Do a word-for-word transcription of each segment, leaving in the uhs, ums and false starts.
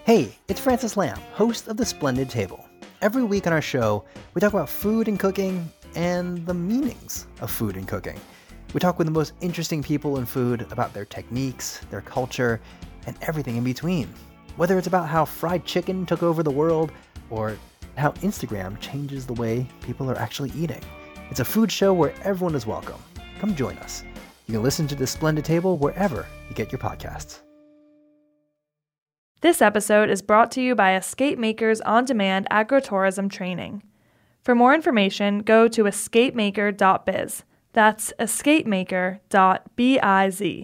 Hey, it's Francis Lamb, host of The Splendid Table. Every week on our show, we talk about food and cooking and the meanings of food and cooking. We talk with the most interesting people in food about their techniques, their culture, and everything in between. Whether it's about how fried chicken took over the world or how Instagram changes the way people are actually eating. It's a food show where everyone is welcome. Come join us. You can listen to The Splendid Table wherever you get your podcasts. This episode is brought to you by Escape Makers On-Demand Agritourism Training. For more information, go to escape maker dot biz. That's escape maker dot biz.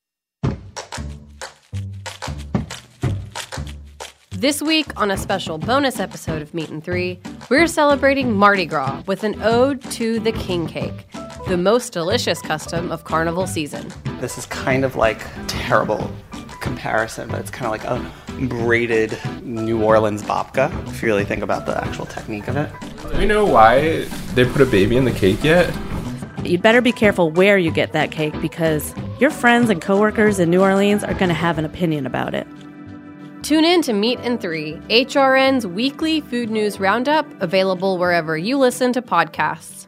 This week, on a special bonus episode of Meat and Three, we're celebrating Mardi Gras with an ode to the king cake, the most delicious custom of carnival season. This is kind of like a terrible comparison, but it's kind of like a braided New Orleans babka, if you really think about the actual technique of it. Do we know why they put a baby in the cake yet? You'd better be careful where you get that cake because your friends and coworkers in New Orleans are going to have an opinion about it. Tune in to Meat and Three, H R N's weekly food news roundup, available wherever you listen to podcasts.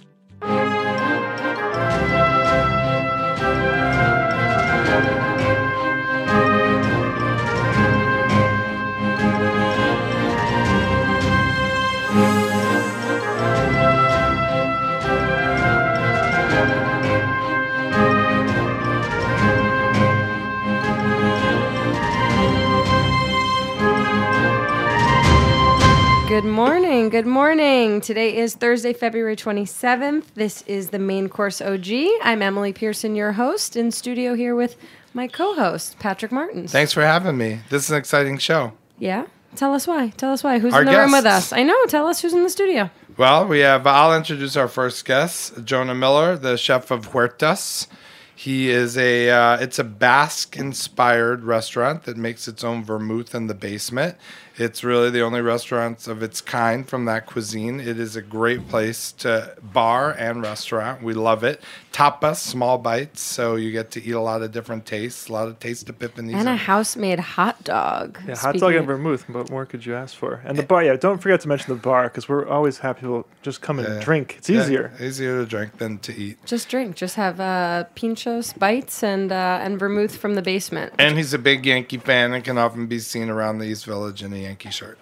Good morning, good morning. Today is Thursday, February twenty-seventh. This is the Main Course O G. I'm Emily Pearson, your host, in studio here with my co-host, Patrick Martins. Thanks for having me. This is an exciting show. Yeah? Tell us why. Tell us why. Who's Our in the room with guests. us? I know. Tell us who's in the studio. Well, we have, I'll introduce our first guest, Jonah Miller, the chef of Huertas. He is a, uh, it's a Basque-inspired restaurant that makes its own vermouth in the basement. It's really the only restaurant of its kind from that cuisine. It is a great place to bar and restaurant. We love it. Tapas, small bites, so you get to eat a lot of different tastes, a lot of taste epiphanies. And a house-made hot dog. Yeah, hot Speaking dog and of- vermouth. What more could you ask for? And the bar, yeah, don't forget to mention the bar because we're always happy people just come and Yeah. drink. It's Yeah, easier. easier to drink than to eat. Just drink. Just have uh, pinchos, bites, and uh, and vermouth from the basement. And he's a big Yankee fan and can often be seen around the East Village in a Yankee shirt.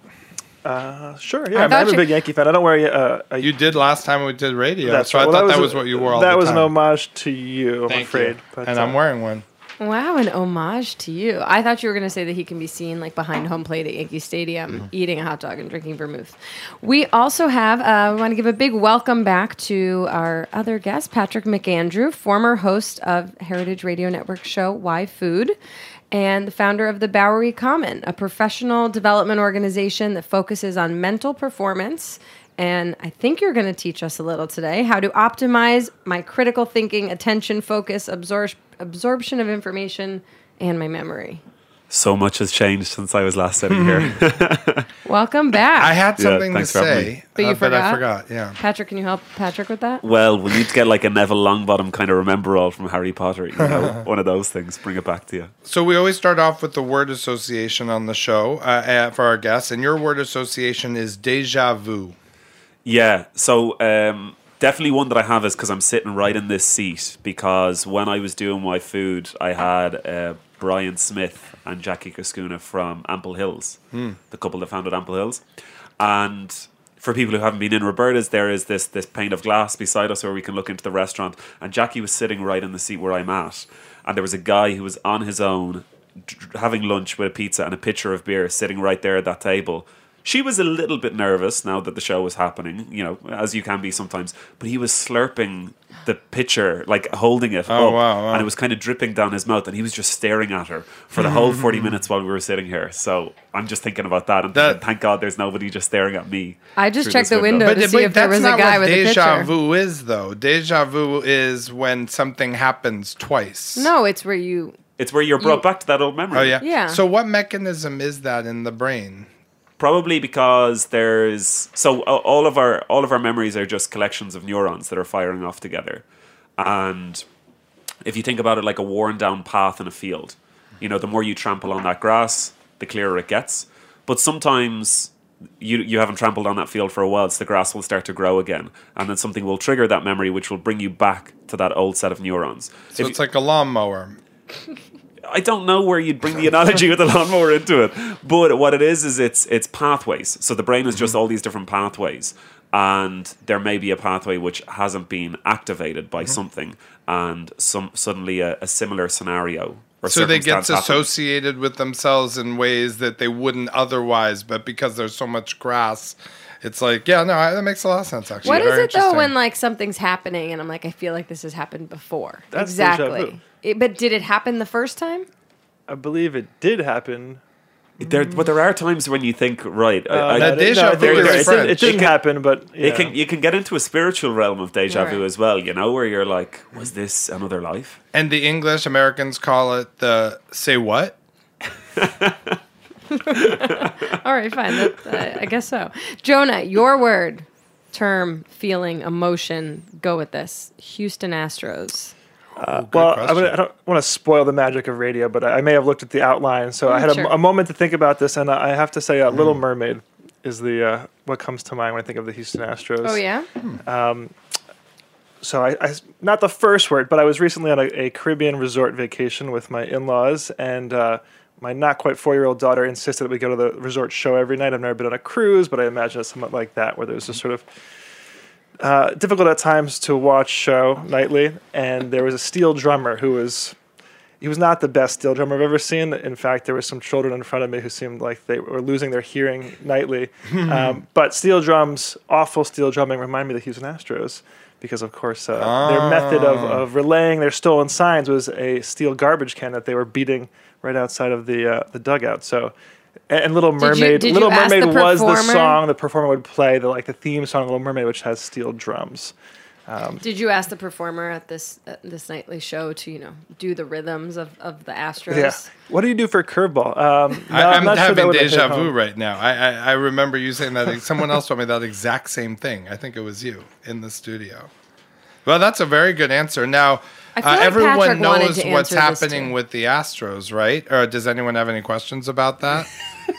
Uh, sure, I yeah. I'm, thought I'm a you- big Yankee fan. I don't wear uh, a... You did last time we did radio, That's so right. I Well, thought that a- was what you wore all the That time. was an homage to you, I'm Thank afraid. you. But, and uh, I'm wearing one. Wow, an homage to you. I thought you were going to say that he can be seen like behind home plate at Yankee Stadium Mm-hmm. eating a hot dog and drinking vermouth. We also have, uh, we want to give a big welcome back to our other guest, Patrick McAndrew, former host of Heritage Radio Network show Why Food, and the founder of the Bowery Common, a professional development organization that focuses on mental performance. And I think you're going to teach us a little today how to optimize my critical thinking, attention, focus, absor- absorption of information, and my memory. So much has changed since I was last sitting here. Welcome back. I had Yeah, something to thanks for having say, me. But you uh, but I forgot? forgot, yeah. Patrick, can you help Patrick with that? Well, we need to get like a Neville Longbottom kind of remember all from Harry Potter. You know, one of those things. Bring it back to you. So we always start off with the word association on the show uh, uh, for our guests, and your word association is déjà vu. Yeah. So um, definitely one that I have is because I'm sitting right in this seat. Because when I was doing my food, I had uh, Brian Smith and Jackie Cascuna from Ample Hills, the couple that founded Ample Hills, and for people who haven't been in Roberta's, there is this this pane of glass beside us where we can look into the restaurant. And Jackie was sitting right in the seat where I'm at, and there was a guy who was on his own, d- having lunch with a pizza and a pitcher of beer, sitting right there at that table. She was a little bit nervous now that the show was happening, you know, as you can be sometimes. But he was slurping the pitcher, like holding it Oh, up, wow, wow. and it was kind of dripping down his mouth, and he was just staring at her for the whole forty minutes while we were sitting here. So I'm just thinking about that, and That- thinking, thank God there's nobody just staring at me. I just through checked this the window to see if there was a not guy what with a déjà picture. vu is, though. Déjà vu is when something happens twice. No, it's where you... It's where you're brought You- back to that old memory. Oh, yeah? Yeah. So what mechanism is that in the brain? Probably because there's so uh, all of our all of our memories are just collections of neurons that are firing off together, and if you think about it like a worn down path in a field, you know, the more you trample on that grass, the clearer it gets. But sometimes you you haven't trampled on that field for a while, so the grass will start to grow again, and then something will trigger that memory, which will bring you back to that old set of neurons. So If it's like a lawnmower. I don't know where you'd bring the analogy with the lawnmower into it, but what it is is it's it's pathways. So the brain is just all these different pathways, and there may be a pathway which hasn't been activated by something, and some suddenly a, a similar scenario. Or So they get circumstance happens. associated with themselves in ways that they wouldn't otherwise, but because there's so much grass, it's like, yeah, no, I- that makes a lot of sense, actually. What is Very it though interesting. when like something's happening and I'm like, I feel like this has happened before? That's deja exactly. vu. It, but did it happen the first time? I believe it did happen. There, but there are times when you think, right, I- Uh, I- that no, deja no, I vu think is you're right. It French. didn't, it didn't It can- happen, but yeah. it can you can get into a spiritual realm of deja vu Right. as well, you know, where you're like, was this another life? And the English Americans call it the say what? All right, fine. That, uh, I guess so. Jonah, your word, term, feeling, emotion. Go with this. Houston Astros. Uh, well, I, question. would- I don't want to spoil the magic of radio, but I, I may have looked at the outline, so I had a, sure. a moment to think about this, and I have to say, uh, Little Mermaid is the uh, what comes to mind when I think of the Houston Astros. Oh yeah. So I, I, not the first word, but I was recently on a, a Caribbean resort vacation with my in-laws, and uh, my not quite four-year-old daughter insisted that we go to the resort show every night. I've never been on a cruise, but I imagine it's somewhat like that, where there's this sort of uh, difficult at times to watch show nightly. And there was a steel drummer who was, he was not the best steel drummer I've ever seen. In fact, there were some children in front of me who seemed like they were losing their hearing nightly. um, but steel drums, awful steel drumming, remind me of the Houston Astros. Because, of course, uh, their method of, of relaying their stolen signs was a steel garbage can that they were beating right outside of the uh, the dugout. So, and, and Little you- Mermaid, did you Little ask Mermaid the was the performer? song the performer would play, the like the theme song of Little Mermaid, which has steel drums. Did you ask the performer at this at this nightly show to you know do the rhythms of, of the Astros? Yeah. What do you do for curveball? Um, no, I, I'm, not sure that having would have hit deja vu home. right now. I, I, I remember you saying that. Someone else told me that exact same thing. I think it was you in the studio. Well, that's a very good answer. Now, I feel uh, like everyone Patrick wanted knows to what's answer this happening too. with the Astros, right? Or does anyone have any questions about that?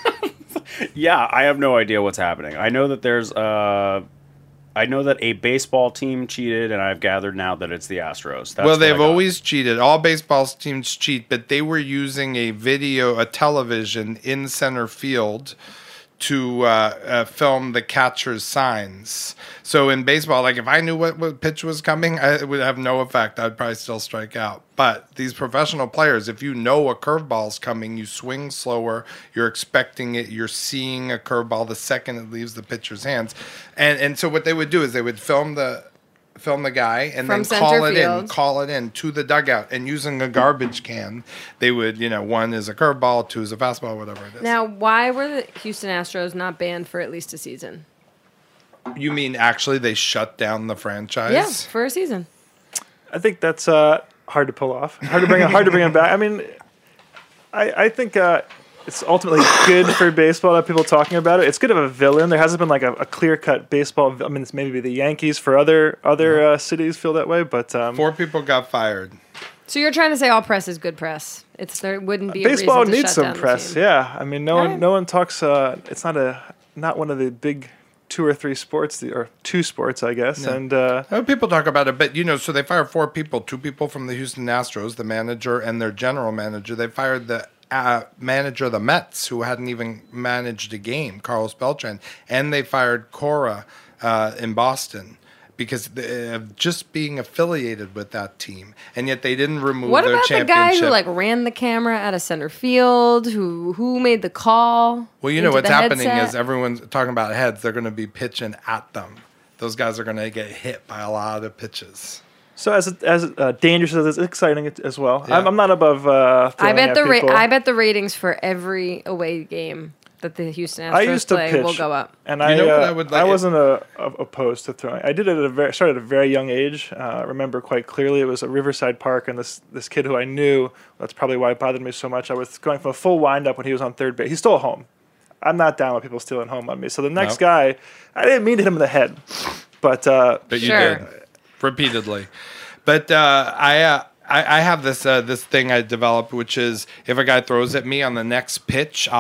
Yeah, I have no idea what's happening. I know that there's uh I know that a baseball team cheated, and I've gathered now that it's the Astros. That's well, what I they've got. always cheated. All baseball teams cheat, but they were using a video, a television in center field to uh, uh, film the catcher's signs. So in baseball, like if I knew what, what pitch was coming, I, it would have no effect. I'd probably still strike out. But these professional players, if you know a curveball's coming, you swing slower, you're expecting it, you're seeing a curveball the second it leaves the pitcher's hands. And and so what they would do is they would film the film the guy and From then call center it field. in, call it in to the dugout, and using a garbage can, they would, you know, one is a curveball, two is a fastball, whatever it is. Now, why were the Houston Astros not banned for at least a season? You mean actually they shut down the franchise? Yeah, for a season. I think that's uh, hard to pull off. Hard to bring. Hard to bring him back. I mean, I I think uh, it's ultimately good for baseball to have people talking about it. It's good to have a villain. There hasn't been like a, a clear cut baseball. I mean, it's maybe the Yankees for other other uh, cities feel that way, but um, Four people got fired. So you're trying to say all press is good press? It's there wouldn't be baseball a reason to needs shut some down the press. team. Yeah, I mean, no one Alright. no one talks. Uh, it's not a not one of the big two or three sports, or two sports, I guess, and. Uh, Uh, People talk about it, but you know, so they fired four people, two people from the Houston Astros, the manager and their general manager. They fired the uh, manager of the Mets, who hadn't even managed a game, Carlos Beltran, and they fired Cora uh, in Boston because they- of just being affiliated with that team, and yet they didn't remove What their about the championship. guy who like ran the camera out of center field? Who who made the call? Well, you know into what's the happening headset? is everyone's talking about heads. They're going to be pitching at them. Those guys are going to get hit by a lot of pitches. So as as uh, dangerous as it's exciting as well. Yeah. I'm, I'm not above. Uh, I throwing bet at the people. ra- I bet the ratings for every away game that the Houston Astros I used to play pitch, will go up. and You I know what uh, I would I like- wasn't a, a, opposed to throwing. I did it at a very started at a very young age. Uh, I remember quite clearly. It was at Riverside Park, and this this kid who I knew. That's probably why it bothered me so much. I was going from a full windup when he was on third base. He stole home. I'm not down with people stealing home on me. So the next No. guy, I didn't mean to hit him in the head, but uh, But you Sure. did repeatedly. But uh, I, uh, I I have this uh, this thing I developed, which is if a guy throws at me on the next pitch, I'll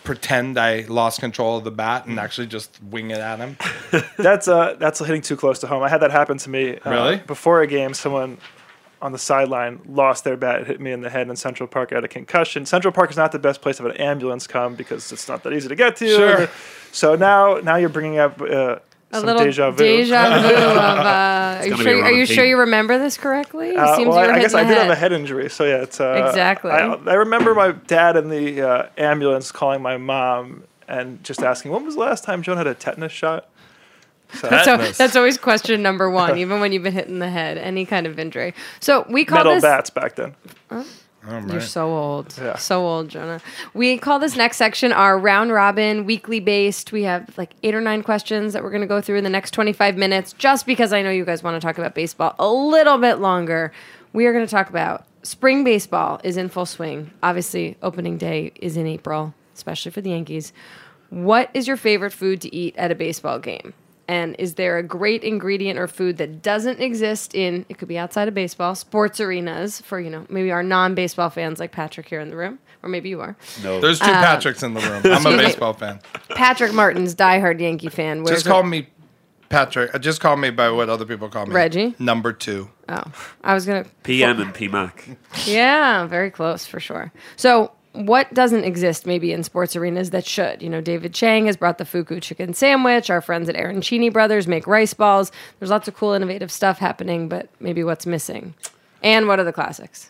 pretend I lost control of the bat and actually just wing it at him. That's uh, that's hitting too close to home. I had that happen to me. Uh, Really? Before a game, someone on the sideline lost their bat, hit me in the head in Central Park. I had a concussion. Central Park is not the best place to have an ambulance come because it's not that easy to get to. Sure. So now, now you're bringing up uh, A some little deja vu. deja vu of. Uh, are you gonna be sure? a Are you repeat. sure you remember this correctly? It Uh, seems well, you were I, I hit guess in I the did have a head. head injury, so yeah, it's uh, Exactly. I, I remember my dad in the uh, ambulance calling my mom and just asking, "When was the last time Joan had a tetanus shot?" So, So Tetanus. that's always question number one, even when you've been hit in the head, any kind of injury. So we call metal this. bats back then. Oh, You're right. so old. Yeah. So old, Jonah. We call this next section our round robin, weekly based. We have like eight or nine questions that we're going to go through in the next twenty-five minutes, just because I know you guys want to talk about baseball a little bit longer. We are going to talk about spring baseball is in full swing. Obviously, opening day is in April, especially for the Yankees. What is your favorite food to eat at a baseball game? And is there a great ingredient or food that doesn't exist in, it could be outside of baseball, sports arenas for, you know, maybe our non-baseball fans like Patrick here in the room, or maybe you are. No. There's two Patricks in the room. I'm a excuse me. baseball fan. Patrick Martin's diehard Yankee fan. Where's Just call me Patrick. uh, Just call me by what other people call me. Reggie? Number two. Oh, I was going to. P M and P Mac. Yeah, very close for sure. So, what doesn't exist maybe in sports arenas that should? You know, David Chang has brought the Fuku chicken sandwich. Our friends at Arancini Brothers make rice balls. There's lots of cool, innovative stuff happening, but maybe what's missing? And what are the classics?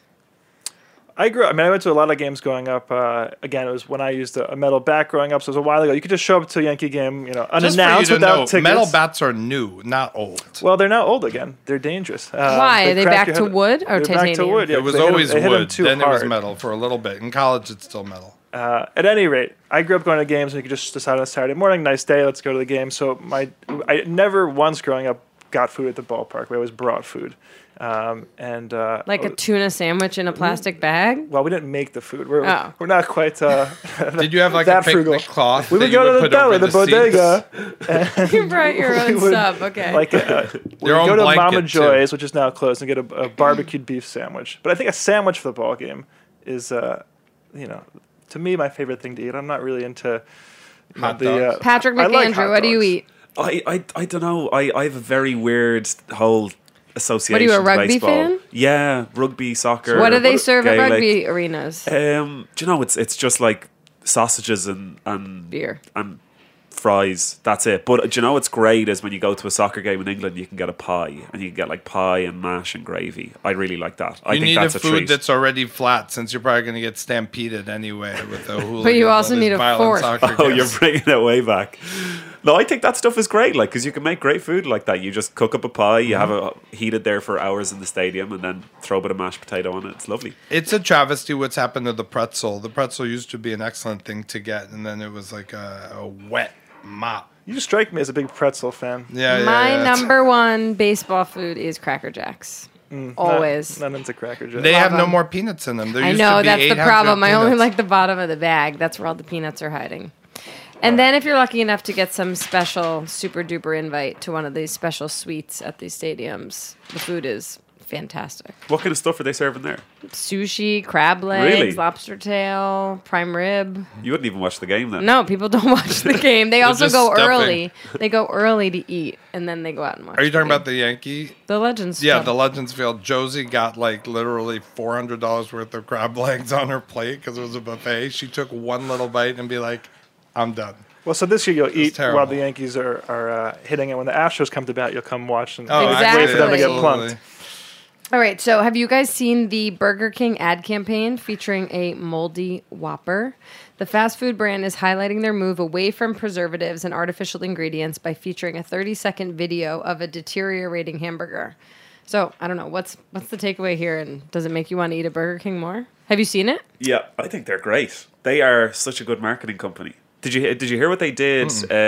I grew up, I mean, I went to a lot of games growing up. Uh, again, it was when I used a, a metal bat growing up, so it was a while ago. You could just show up to a Yankee game, you know, Just for you unannounced to without know, tickets. metal bats are new, not old. Well, they're now old again. They're dangerous. Uh, Why? Are they crack back your to head- wood or They're back to titanium? wood. Yeah, it was they hit 'em- always they hit 'em wood, too then it was hard. metal for a little bit. In college, it's still metal. Uh, at any rate, I grew up going to games, and you could just decide on a Saturday morning, nice day, let's go to the game. So my, I never once growing up got food at the ballpark. We always brought food, um, and uh, Like a tuna sandwich in a plastic bag? well, we didn't make the food. We're Oh. we're not quite. Uh, Did you have like that a picnic frugal. cloth? We that would you go to the put deli, over the bodega. seats? You brought your own We would- sub, okay. Like uh, we Your would own go to blanket, Mama too. Joy's, which is now closed, and get a, a barbecued beef sandwich. But I think a sandwich for the ball game is, uh, you know, to me my favorite thing to eat. I'm not really into you know, Hot the. dogs. Uh, Patrick I like McAndrew, hot what do you dogs. eat? I, I, I don't know. I, I have a very weird whole association. What are you, a to rugby baseball. fan? Yeah, rugby, soccer. What do they what- serve at Gaelic. rugby arenas? Um, do you know it's it's just like sausages and and Beer. and fries. That's it. But do you know what's great is when you go to a soccer game in England, you can get a pie and you can get like pie and mash and gravy. I really like that. I You think need that's a a, food treat. that's already flat, since you're probably going to get stampeded anyway with the hooligans. But you all also these need a violent fork. soccer Oh, games. you're bringing it way back. No, I think that stuff is great. Like, because you can make great food like that. You just cook up a pie, you have it heated there for hours in the stadium, and then throw a bit of mashed potato on it. It's lovely. It's a travesty what's happened to the pretzel. The pretzel used to be an excellent thing to get, and then it was like a, a wet mop. You strike me as a big pretzel fan. Yeah, yeah, My yeah. number one baseball food is Cracker Jacks. Always. Not, not into Cracker Jacks. They Love have no them. more peanuts in them. There I used know, to be that's the eight hundred problem. I only peanuts. like the bottom of the bag. That's where all the peanuts are hiding. And then if you're lucky enough to get some special super duper invite to one of these special suites at these stadiums, the food is fantastic. What kind of stuff are they serving there? Sushi, crab legs, Really? lobster tail, prime rib. You wouldn't even watch the game then. No, people don't watch the game. They also just go stuffing. early. They go early to eat, and then they go out and watch. Are you the talking game. about the Yankee? the Legends? Yeah, Club. the Legends Field. Josie got like literally four hundred dollars worth of crab legs on her plate because it was a buffet. She took one little bite and be like, I'm done. Well, so this year you'll eat terrible. while the Yankees are, are uh, hitting it. When the Astros come to bat, you'll come watch and Oh, Exactly. wait for them to get absolutely. plunked. All right, so have you guys seen the Burger King ad campaign featuring a moldy Whopper? The fast food brand is highlighting their move away from preservatives and artificial ingredients by featuring a thirty-second video of a deteriorating hamburger. So, I don't know, what's what's the takeaway here, and does it make you want to eat a Burger King more? Have you seen it? Yeah, I think they're great. They are such a good marketing company. Did you did you hear what they did?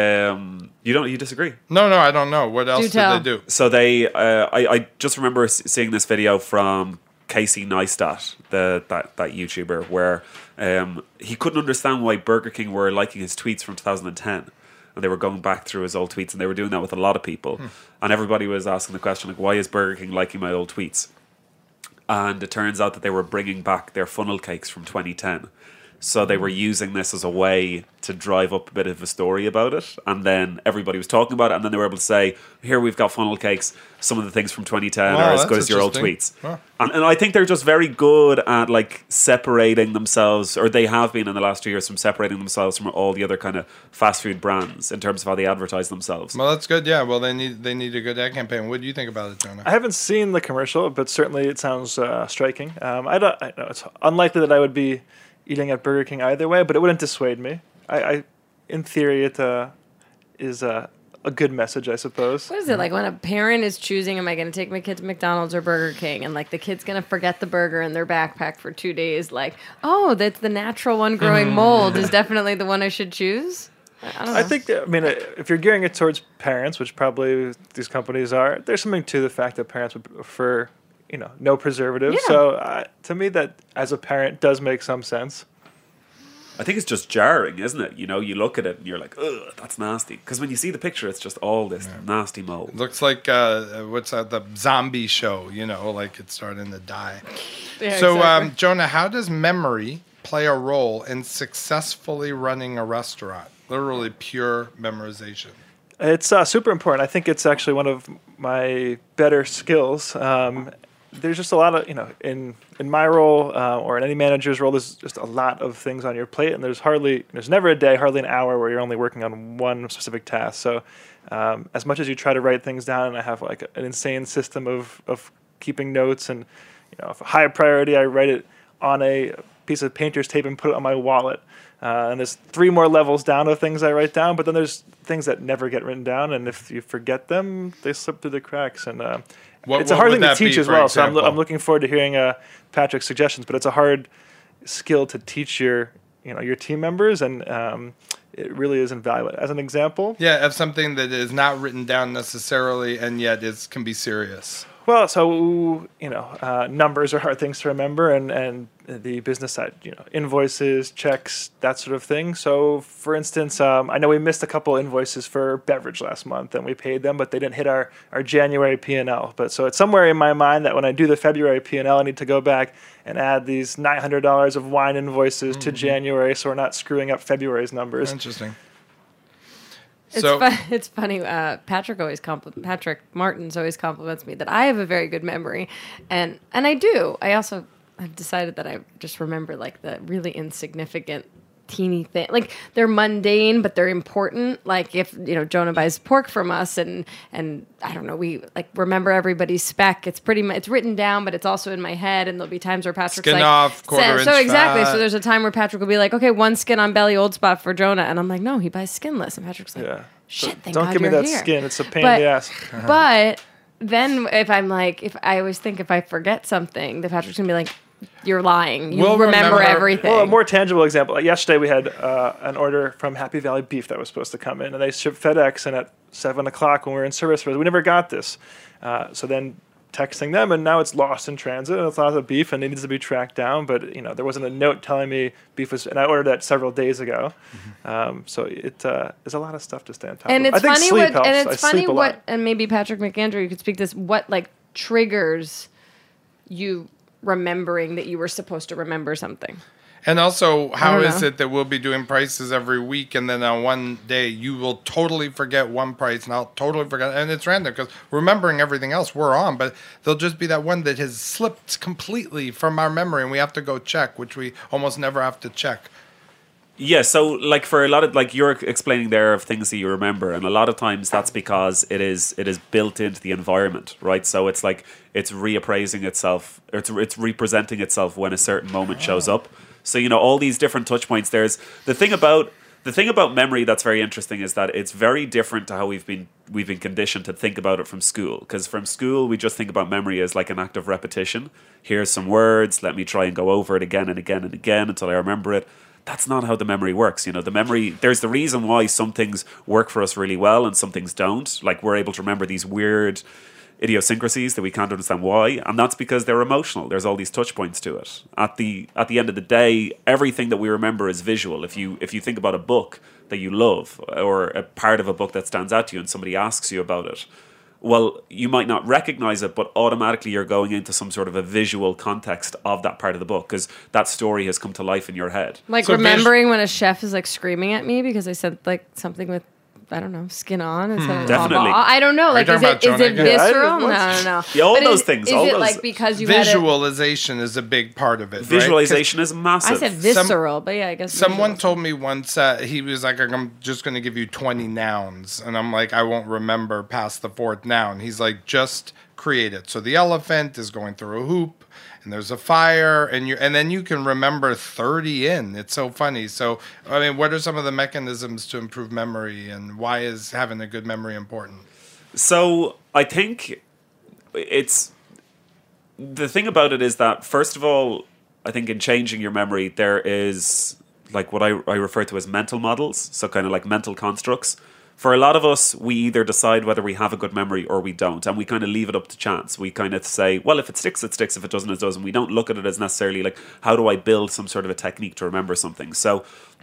Um, you don't you disagree? No, no, I don't know. What else Do did tell. they do? So they, uh, I, I just remember s- seeing this video from Casey Neistat, the that that YouTuber, where um, he couldn't understand why Burger King were liking his tweets from two thousand ten, and they were going back through his old tweets, and they were doing that with a lot of people, and everybody was asking the question like, why is Burger King liking my old tweets? And it turns out that they were bringing back their funnel cakes from twenty ten. So they were using this as a way to drive up a bit of a story about it. And then everybody was talking about it. And then they were able to say, here we've got funnel cakes. Some of the things from twenty ten Wow, are as that's good as your old interesting. tweets. Huh. And, and I think they're just very good at like separating themselves, or they have been in the last two years, from separating themselves from all the other kind of fast food brands in terms of how they advertise themselves. Well, that's good. Yeah. Well, they need they need a good ad campaign. What do you think about it, Jonah? I haven't seen the commercial, but certainly it sounds uh, striking. Um, I don't. I know it's unlikely that I would be eating at Burger King either way, but it wouldn't dissuade me. I, I in theory, it uh, is uh, a good message, I suppose. What is it like when a parent is choosing, am I going to take my kid to McDonald's or Burger King? And like the kid's going to forget the burger in their backpack for two days. Like, oh, that's the natural one growing mold is definitely the one I should choose. I don't know. I think, that, I mean, uh, if you're gearing it towards parents, which probably these companies are, there's something to the fact that parents would prefer, you know, no preservatives. Yeah. So uh, to me, that as a parent does make some sense. I think it's just jarring, isn't it? You know, you look at it and you're like, ugh, that's nasty. Because when you see the picture, it's just all this nasty mold. Looks like uh, what's that? The zombie show. You know, like it's starting to die. Yeah, so, exactly. um, Jonah, how does memory play a role in successfully running a restaurant? Literally pure memorization. It's uh, super important. I think it's actually one of my better skills. Um, there's just a lot of, you know, in in my role uh, or in any manager's role, there's just a lot of things on your plate, and there's hardly, there's never a day, hardly an hour where you're only working on one specific task. So um, as much as you try to write things down, and I have like an insane system of, of keeping notes, and, you know, if a high priority, I write it on a piece of painter's tape and put it on my wallet. Uh, and there's three more levels down of things I write down, but then there's things that never get written down, and if you forget them, they slip through the cracks. And uh, What- it's a what hard would thing to that be, teach as for well. So I'm, lo- example? I'm looking forward to hearing uh, Patrick's suggestions. But it's a hard skill to teach your, you know, your team members, and um, it really is invaluable. As an example, Yeah, of something that is not written down necessarily, and yet is can be serious. well, so you know, uh, numbers are hard things to remember, and and the business side, you know, invoices, checks, that sort of thing. So, for instance, um, I know we missed a couple invoices for beverage last month, and we paid them, but they didn't hit our our January P and L. But so it's somewhere in my mind that when I do the February P and L, I need to go back and add these nine hundred dollars of wine invoices to January, so we're not screwing up February's numbers. Interesting. It's, So- fu- it's funny. Uh, Patrick always compl- Patrick Martins always compliments me that I have a very good memory, and and I do. I also I've decided that I just remember like the really insignificant, teeny thing. Like they're mundane, but they're important. Like if you know Jonah buys pork from us, and and I don't know, we like remember everybody's spec. It's pretty much it's written down, but it's also in my head. And there'll be times where Patrick's Skin like, off, quarter so, so inch exactly. fat. So there's a time where Patrick will be like, okay, one skin on belly, old spot for Jonah, and I'm like, no, he buys skinless, and Patrick's like, Yeah. shit, So thank don't God give me you're that here. skin. It's a pain But- in the ass. But then if I'm like, if I always think if I forget something, that Patrick's gonna be like, you're lying. You We'll remember, remember- everything. Well, a more tangible example. Like yesterday, we had uh, an order from Happy Valley Beef that was supposed to come in, and they shipped FedEx, and at seven o'clock when we were in service, we never got this. Uh, so then texting them, and now it's lost in transit, and it's lots of beef, and it needs to be tracked down. But you know, there wasn't a note telling me beef was, and I ordered that several days ago. Mm-hmm. Um, so it uh, there's a lot of stuff to stay on top and of. it's I think funny sleep what, helps. and I it's funny sleep a what, lot. and maybe Patrick McAndrew, you could speak this. What like triggers you remembering that you were supposed to remember something? And also, how don't is know. it that we'll be doing prices every week, and then on one day you will totally forget one price, and I'll totally forget, and it's random because remembering everything else we're on, but there'll just be that one that has slipped completely from our memory, and we have to go check, which we almost never have to check. Yeah, so like for a lot of like you're explaining there of things that you remember, and a lot of times that's because it is it is built into the environment, right? So it's like it's reappraising itself, or it's it's representing itself when a certain moment shows up. So you know all these different touch points. There's the thing about the thing about memory that's very interesting is that it's very different to how we've been we've been conditioned to think about it from school. Because from school we just think about memory as like an act of repetition. Here's some words, let me try and go over it again and again and again until I remember it. That's not how the memory works. You know, the memory, there's the reason why some things work for us really well and some things don't. Like we're able to remember these weird idiosyncrasies that we can't understand why, and that's because they're emotional. There's all these touch points to it. At the at the end of the day, everything that we remember is visual. If you if you think about a book that you love or a part of a book that stands out to you and somebody asks you about it, well, you might not recognize it, but automatically you're going into some sort of a visual context of that part of the book because that story has come to life in your head. Like So remembering when a chef is like screaming at me because I said like something with, I don't know, skin on instead of Definitely. blah, blah. I don't know. Like, you is talking it about is it Jonah again? visceral? No, Yeah, I- no, no. Yeah, all But those is, things, Is all it those- like because you had Visualization is a big part of it. right? 'Cause Visualization is a, massive. I said visceral, but yeah, I guess Someone visual. told me once uh, he was like, I'm just going to give you twenty nouns. And I'm like, I won't remember past the fourth noun. He's like, just create it. So the elephant is going through a hoop and there's a fire and you and then you can remember thirty in. It's so funny. So, I mean, what are some of the mechanisms to improve memory and why is having a good memory important? So I think it's the thing about it is that first of all, I think in changing your memory, there is like what I, I refer to as mental models. So kind of like mental constructs. For a lot of us, we either decide whether we have a good memory or we don't, and we kind of leave it up to chance. We kind of say, well, if it sticks, it sticks. If it doesn't, it doesn't. We don't look at it as necessarily like, how do I build some sort of a technique to remember something? So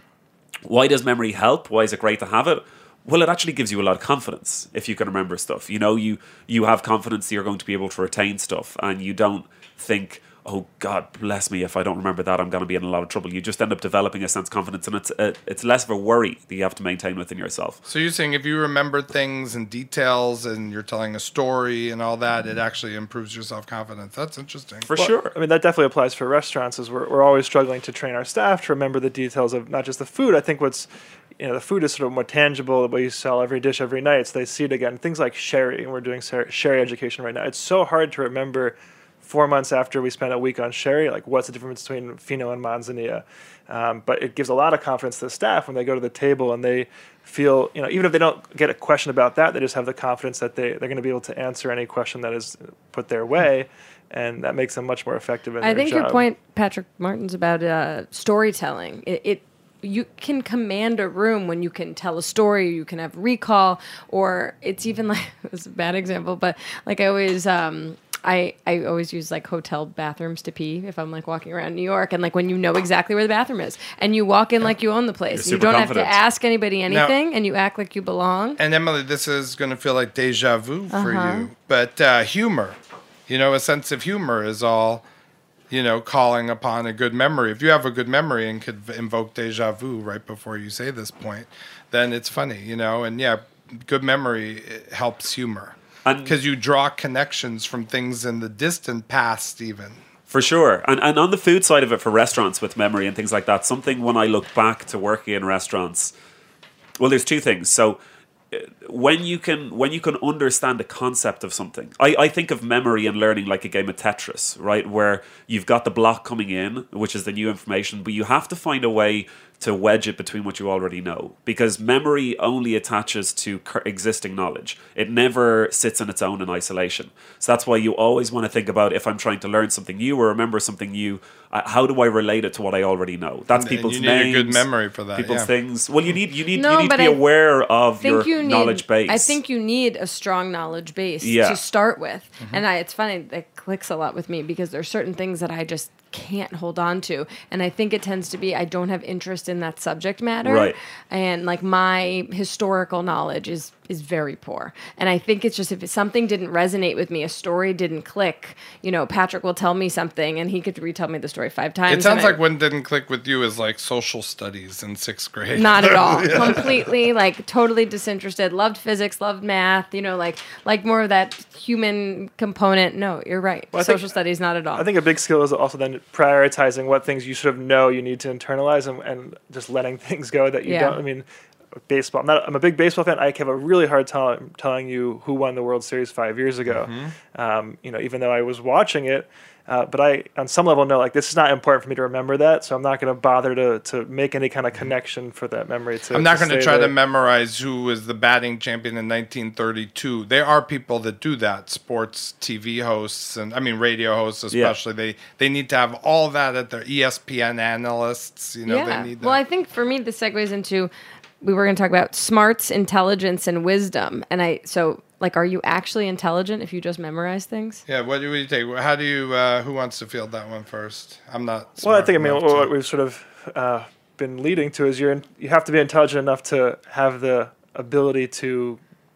why does memory help? Why is it great to have it? Well, it actually gives you a lot of confidence if you can remember stuff. You know, you you have confidence that you're going to be able to retain stuff, and you don't think, oh, God bless me, if I don't remember that, I'm going to be in a lot of trouble. You just end up developing a sense of confidence, and it's a, it's less of a worry that you have to maintain within yourself. So you're saying if you remember things and details and you're telling a story and all that, it actually improves your self-confidence. That's interesting. For Well, sure. I mean, that definitely applies for restaurants. As we're we're always struggling to train our staff to remember the details of not just the food. I think what's you know the food is sort of more tangible. The way you sell every dish every night, so they see it again. Things like sherry, and we're doing ser- sherry education right now. It's so hard to remember four months after we spent a week on sherry, like what's the difference between Fino and Manzanilla. Um, but it gives a lot of confidence to the staff when they go to the table and they feel, you know, even if they don't get a question about that, they just have the confidence that they, they're going to be able to answer any question that is put their way. And that makes them much more effective in I their think job. your point, Patrick Martin's about uh, storytelling. It, it you can command a room when you can tell a story, you can have recall, or it's even like it's a bad example, but like I always um, I I always use like hotel bathrooms to pee if I'm like walking around New York, and like when you know exactly where the bathroom is, and you walk in like you own the place, You're you don't super have to confident. ask anybody anything, and you act like you belong. And Emily, this is going to feel like deja vu for Uh-huh. you. But uh, humor, you know, a sense of humor is all, you know, calling upon a good memory. If you have a good memory and could v- invoke deja vu right before you say this point, then it's funny, you know. And yeah, good memory it helps humor And- because you draw connections from things in the distant past, even. For sure. And and on the food side of it for restaurants with memory and things like that, something when I look back to working in restaurants, well, there's two things. So uh, when you can when you can understand the concept of something, I, I think of memory and learning like a game of Tetris, right? Where you've got the block coming in, which is the new information, but you have to find a way to wedge it between what you already know, because memory only attaches to cur- existing knowledge. It never sits on its own in isolation. So that's why you always want to think about, if I'm trying to learn something new or remember something new, uh, how do I relate it to what I already know? That's And people's you need names, a good memory for that, people's yeah. things. Well, you need you need No, you need to but be I aware of your think you need, knowledge base. I think you need a strong knowledge base Yeah. to start with. Mm-hmm. And I, it's funny, that clicks a lot with me because there's certain things that I just can't hold on to. And I think it tends to be I don't have interest in that subject matter. Right. And like my historical knowledge is is very poor. And I think it's just if something didn't resonate with me, a story didn't click, you know, Patrick will tell me something and he could retell me the story five times. It sounds and I- like what didn't click with you is like social studies in sixth grade. Not at all. Completely, like, totally disinterested. Loved physics, loved math. You know, like, like more of that human component. No, you're right. Well, I Social think- studies, not at all. I think a big skill is also then prioritizing what things you sort of know you need to internalize and, and just letting things go that you Yeah. don't. I mean, baseball. I'm, not, I'm a big baseball fan. I have a really hard time telling you who won the World Series five years ago. Um, you know, even though I was watching it, uh, but I, on some level, know like this is not important for me to remember that, so I'm not going to bother to to make any kind of connection for that memory. To I'm not going to stay try to there. memorize who was the batting champion in nineteen thirty-two. There are people that do that, sports T V hosts and I mean radio hosts especially. They they need to have all that at their E S P N analysts. You know, yeah. they need that. Well, I think for me, this segues into we were going to talk about smarts, intelligence, and wisdom. And I so like, are you actually intelligent if you just memorize things? yeah. What do we take? How do you? Uh, who wants to field that one first? I'm not. Well, I smart think I mean enough what to- we've sort of uh, been leading to is you're in, you have to be intelligent enough to have the ability to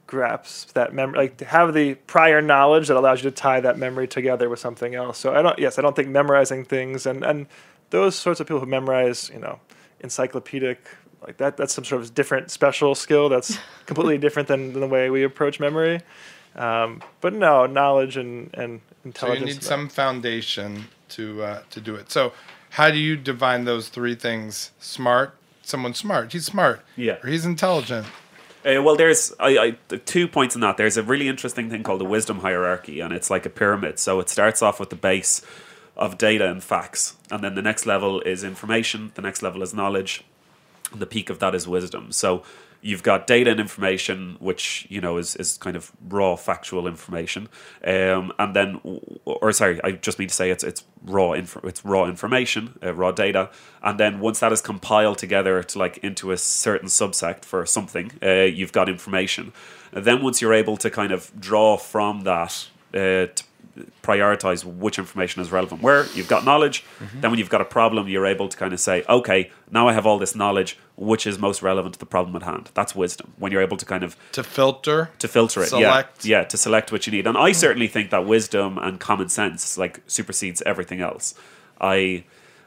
grasp that memory, like to have the prior knowledge that allows you to tie that memory together with something else. So I don't, yes, I don't think memorizing things and, and those sorts of people who memorize, you know, encyclopedic, like that, that's some sort of different special skill that's completely different than, than the way we approach memory. Um, but no, knowledge and, and intelligence. So you need some foundation to uh, to do it. So how do you define those three things? Smart, someone's smart. He's smart. Yeah. Or he's intelligent. Uh, well, there's I, I, two points in that. There's a really interesting thing called the wisdom hierarchy, and it's like a pyramid. So it starts off with the base of data and facts, and then the next level is information, the next level is knowledge, and the peak of that is wisdom. So you've got data and information, which, you know, is, is kind of raw factual information, um, and then, or sorry, I just mean to say it's it's raw inf- it's raw information, uh, raw data, and then once that is compiled together to like into a certain subsect for something, uh, you've got information. And then once you're able to kind of draw from that uh, to prioritize which information is relevant where, you've got knowledge. Mm-hmm. Then when you've got a problem, you're able to kind of say, okay, now I have all this knowledge, which is most relevant to the problem at hand. That's wisdom, when you're able to kind of to filter to filter it select. yeah yeah to select what you need. And I certainly think that wisdom and common sense like supersedes everything else. I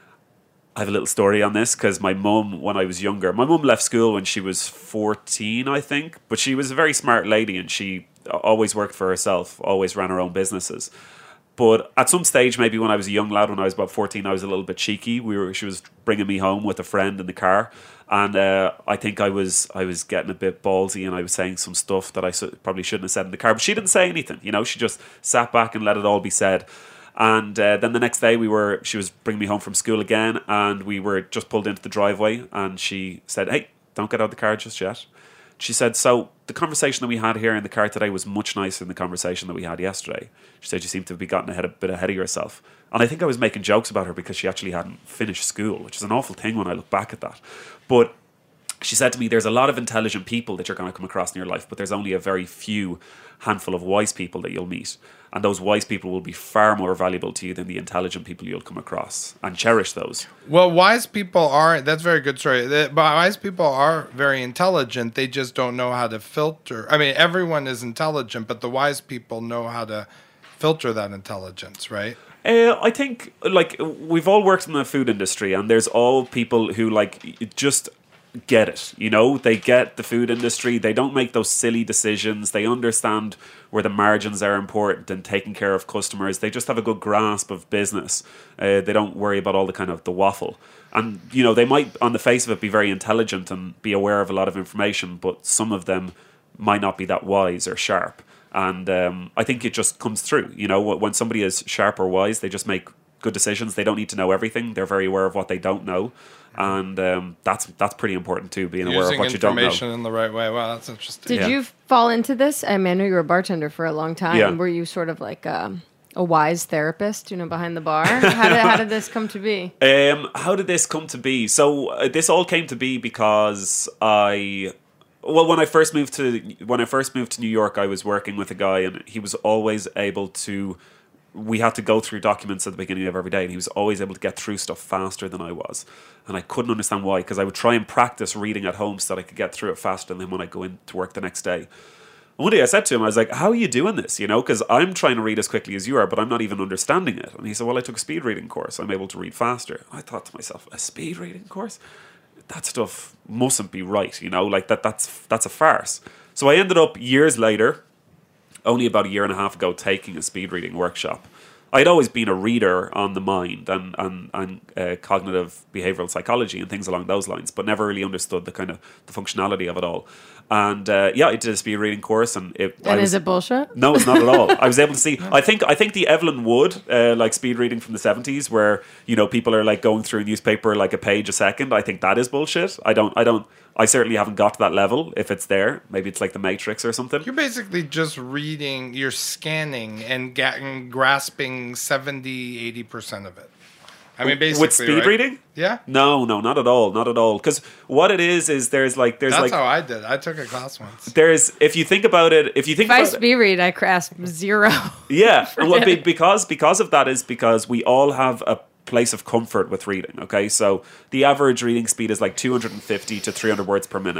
I have a little story on this, because my mum, when I was younger, my mum left school when she was fourteen, I think, but she was a very smart lady, and she always worked for herself, always ran her own businesses. But at some stage, maybe when I was a young lad, when I was about fourteen, I was a little bit cheeky. We were, she was bringing me home with a friend in the car, and uh, I think I was I was getting a bit ballsy, and I was saying some stuff that I su- probably shouldn't have said in the car. But she didn't say anything, you know. She just sat back and let it all be said. And uh, then the next day, we were she was bringing me home from school again, and we were just pulled into the driveway, and she said, "Hey, don't get out of the car just yet." She said, "So the conversation that we had here in the car today was much nicer than the conversation that we had yesterday." She said, "You seem to have gotten ahead, a bit ahead of yourself." And I think I was making jokes about her because she actually hadn't finished school, which is an awful thing when I look back at that. But she said to me, there's a lot of intelligent people that you're going to come across in your life, but there's only a very few handful of wise people that you'll meet. And those wise people will be far more valuable to you than the intelligent people you'll come across. And cherish those. Well, wise people are, that's a very good story. The, but wise people are very intelligent. They just don't know how to filter. I mean, everyone is intelligent, but the wise people know how to filter that intelligence, right? Uh, I think, like, we've all worked in the food industry, and there's all people who, like, just get it, you know? They get the food industry. They don't make those silly decisions. They understand where the margins are important and taking care of customers. They just have a good grasp of business. Uh, they don't worry about all the kind of the waffle. And, you know, they might, on the face of it, be very intelligent and be aware of a lot of information, but some of them might not be that wise or sharp. And um, I think it just comes through, you know, when somebody is sharp or wise, they just make good decisions. They don't need to know everything. They're very aware of what they don't know. And um, that's that's pretty important too, being aware Using of what you don't know. information in the right way. Wow, that's interesting. Did Yeah. you fall into this? I mean, I know you were a bartender for a long time. Yeah. Were you sort of like um, a wise therapist, you know, behind the bar? How did, how did this come to be? Um, how did this come to be? So uh, this all came to be because I, well, when I first moved to when I first moved to New York, I was working with a guy, and he was always able to. We had to go through documents at the beginning of every day, and he was always able to get through stuff faster than I was. And I couldn't understand why, because I would try and practice reading at home so that I could get through it faster than when I go in to work the next day. And one day I said to him, I was like, how are you doing this? You know, because I'm trying to read as quickly as you are, but I'm not even understanding it. And he said, well, I took a speed reading course. I'm able to read faster. I thought to myself, a speed reading course? That stuff mustn't be right, you know, like that. That's that's a farce. So I ended up years later, only about a year and a half ago, taking a speed reading workshop. I'd always been a reader on the mind and and, and uh, cognitive behavioral psychology and things along those lines, but never really understood the kind of the functionality of it all. And uh, yeah, I did a speed reading course, and it. And I was, is it bullshit? No, it's not at all. I was able to see. I think I think the Evelyn Wood uh, like speed reading from the seventies, where you know people are like going through a newspaper like a page a second. I think that is bullshit. I don't. I don't. I certainly haven't got to that level. If it's there, maybe it's like the Matrix or something. You're basically just reading, you're scanning and getting, grasping seventy, eighty percent of it. I mean, basically, with speed right? reading? Yeah. No, no, not at all, not at all. Because what it is is there's like there's That's like how I did. I took a class once. there's if you think about it, if you think If I about speed read, I grasp zero. yeah, well, be, because because of that is because we all have a place of comfort with reading. Okay, so the average reading speed is like two hundred fifty to three hundred words per minute.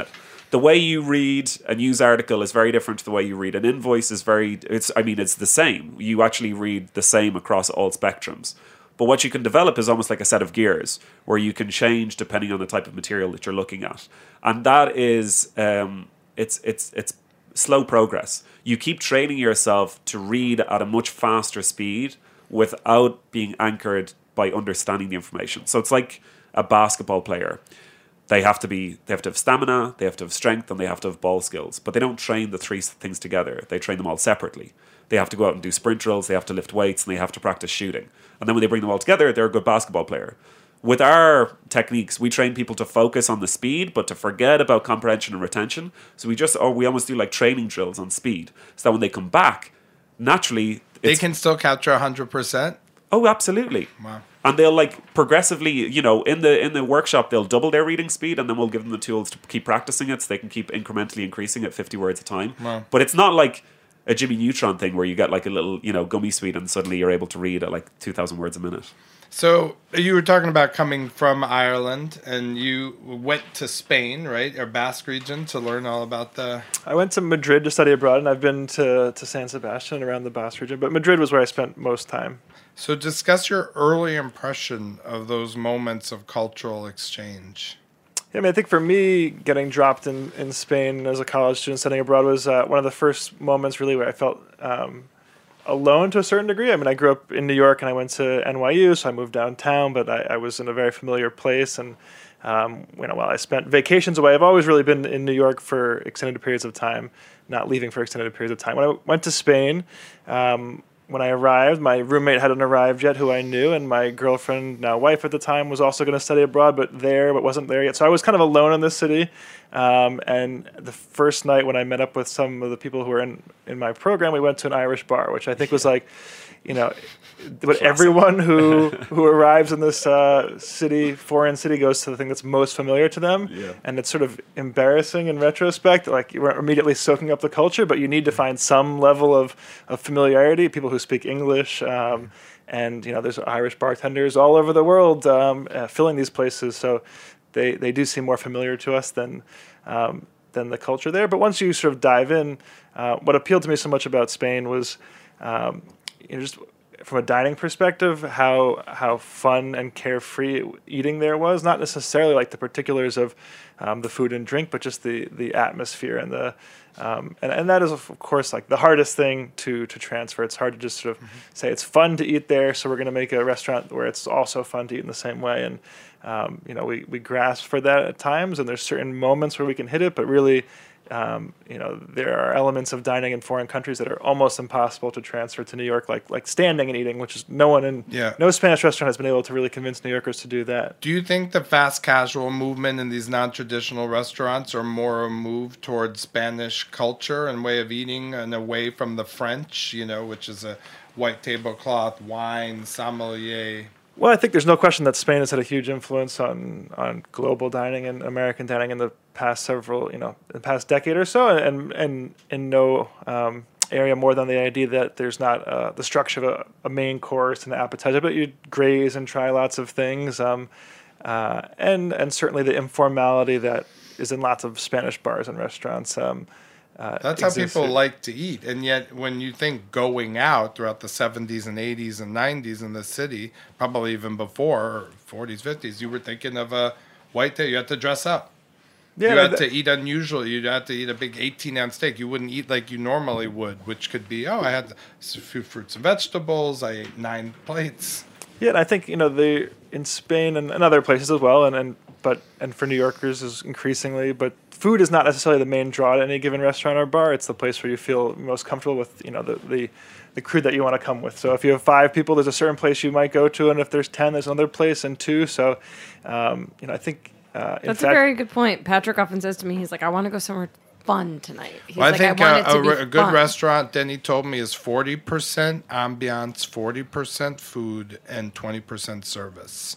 the way you read a news article is very different to the way you read an invoice. Is very it's I mean it's the same. You actually read the same across all spectrums. But what you can develop is almost like a set of gears where you can change depending on the type of material that you're looking at, and that is um, it's it's it's slow progress. You keep training yourself to read at a much faster speed without being anchored by understanding the information. So it's like a basketball player. They have to be they have to have stamina, they have to have strength, and they have to have ball skills. But they don't train the three things together. They train them all separately. They have to go out and do sprint drills, they have to lift weights, and they have to practice shooting. And then when they bring them all together, they're a good basketball player. With our techniques, we train people to focus on the speed, but to forget about comprehension and retention. So we just, or we almost do like training drills on speed, so that when they come back, naturally, they can still capture one hundred percent. Oh, absolutely. Wow. And they'll like progressively, you know, in the in the workshop, they'll double their reading speed, and then we'll give them the tools to keep practicing it, so they can keep incrementally increasing at fifty words a time. Wow. But it's not like a Jimmy Neutron thing where you get like a little, you know, gummy sweet, and suddenly you're able to read at like two thousand words a minute. So you were talking about coming from Ireland, and you went to Spain, right, or Basque region, to learn all about the... I went to Madrid to study abroad, and I've been to, to San Sebastian around the Basque region, but Madrid was where I spent most time. So discuss your early impression of those moments of cultural exchange. Yeah, I mean, I think for me, getting dropped in, in Spain as a college student studying abroad was uh, one of the first moments really where I felt um, alone to a certain degree. I mean, I grew up in New York and I went to N Y U, so I moved downtown, but I, I was in a very familiar place. And um, you know, while I spent vacations away, I've always really been in New York for extended periods of time, not leaving for extended periods of time. When I went to Spain, um, when I arrived, my roommate hadn't arrived yet, who I knew, and my girlfriend, now wife at the time, was also going to study abroad, but there, but wasn't there yet. So I was kind of alone in this city. Um, and the first night when I met up with some of the people who were in, in my program, we went to an Irish bar, which I think was like, you know, but everyone who who arrives in this uh, city, foreign city, goes to the thing that's most familiar to them. Yeah. And it's sort of embarrassing in retrospect. Like, you're immediately soaking up the culture, but you need to find some level of, of familiarity. People who speak English, um, and, you know, there's Irish bartenders all over the world um, uh, filling these places. So they, they do seem more familiar to us than um, than the culture there. But once you sort of dive in, uh, what appealed to me so much about Spain was, um, you know, just from a dining perspective, how how fun and carefree eating there was. Not necessarily like the particulars of um, the food and drink, but just the the atmosphere and the um, and and that is of course like the hardest thing to to transfer. It's hard to just sort of mm-hmm. say it's fun to eat there, so we're going to make a restaurant where it's also fun to eat in the same way. And um, you know, we we grasp for that at times, and there's certain moments where we can hit it, but really. Um, you know, there are elements of dining in foreign countries that are almost impossible to transfer to New York, like like standing and eating, which is no one in yeah. no Spanish restaurant has been able to really convince New Yorkers to do that. Do you think the fast casual movement in these non-traditional restaurants are more a move towards Spanish culture and way of eating and away from the French, you know, which is a white tablecloth, wine, sommelier? Well, I think there's no question that Spain has had a huge influence on, on global dining and American dining in the past several, you know, the past decade or so, and and in no um, area more than the idea that there's not uh, the structure of a, a main course and an appetizer, but you graze and try lots of things, um, uh, and and certainly the informality that is in lots of Spanish bars and restaurants. Um, Uh, That's existed. how people like to eat. And yet, when you think going out throughout the seventies and eighties and nineties in the city, probably even before, forties, fifties, you were thinking of a white day. You had to dress up. Yeah, you no, had that- to eat unusual. You had to eat a big eighteen-ounce steak. You wouldn't eat like you normally would, which could be, oh, I had a few fruits and vegetables. I ate nine plates. Yeah, and I think, you know, the in Spain and, and other places as well, and, and but and for New Yorkers is increasingly, but food is not necessarily the main draw at any given restaurant or bar. It's the place where you feel most comfortable with, you know, the the, the crew that you want to come with. So if you have five people, there's a certain place you might go to, and if there's ten, there's another place, and two. So, um, you know, I think uh, in That's fact, a very good point. Patrick often says to me, he's like, I want to go somewhere fun tonight. He's Well, I like, think I want uh, it to a, be re- a good fun. restaurant, Denny told me, is forty percent ambiance, forty percent food, and twenty percent service.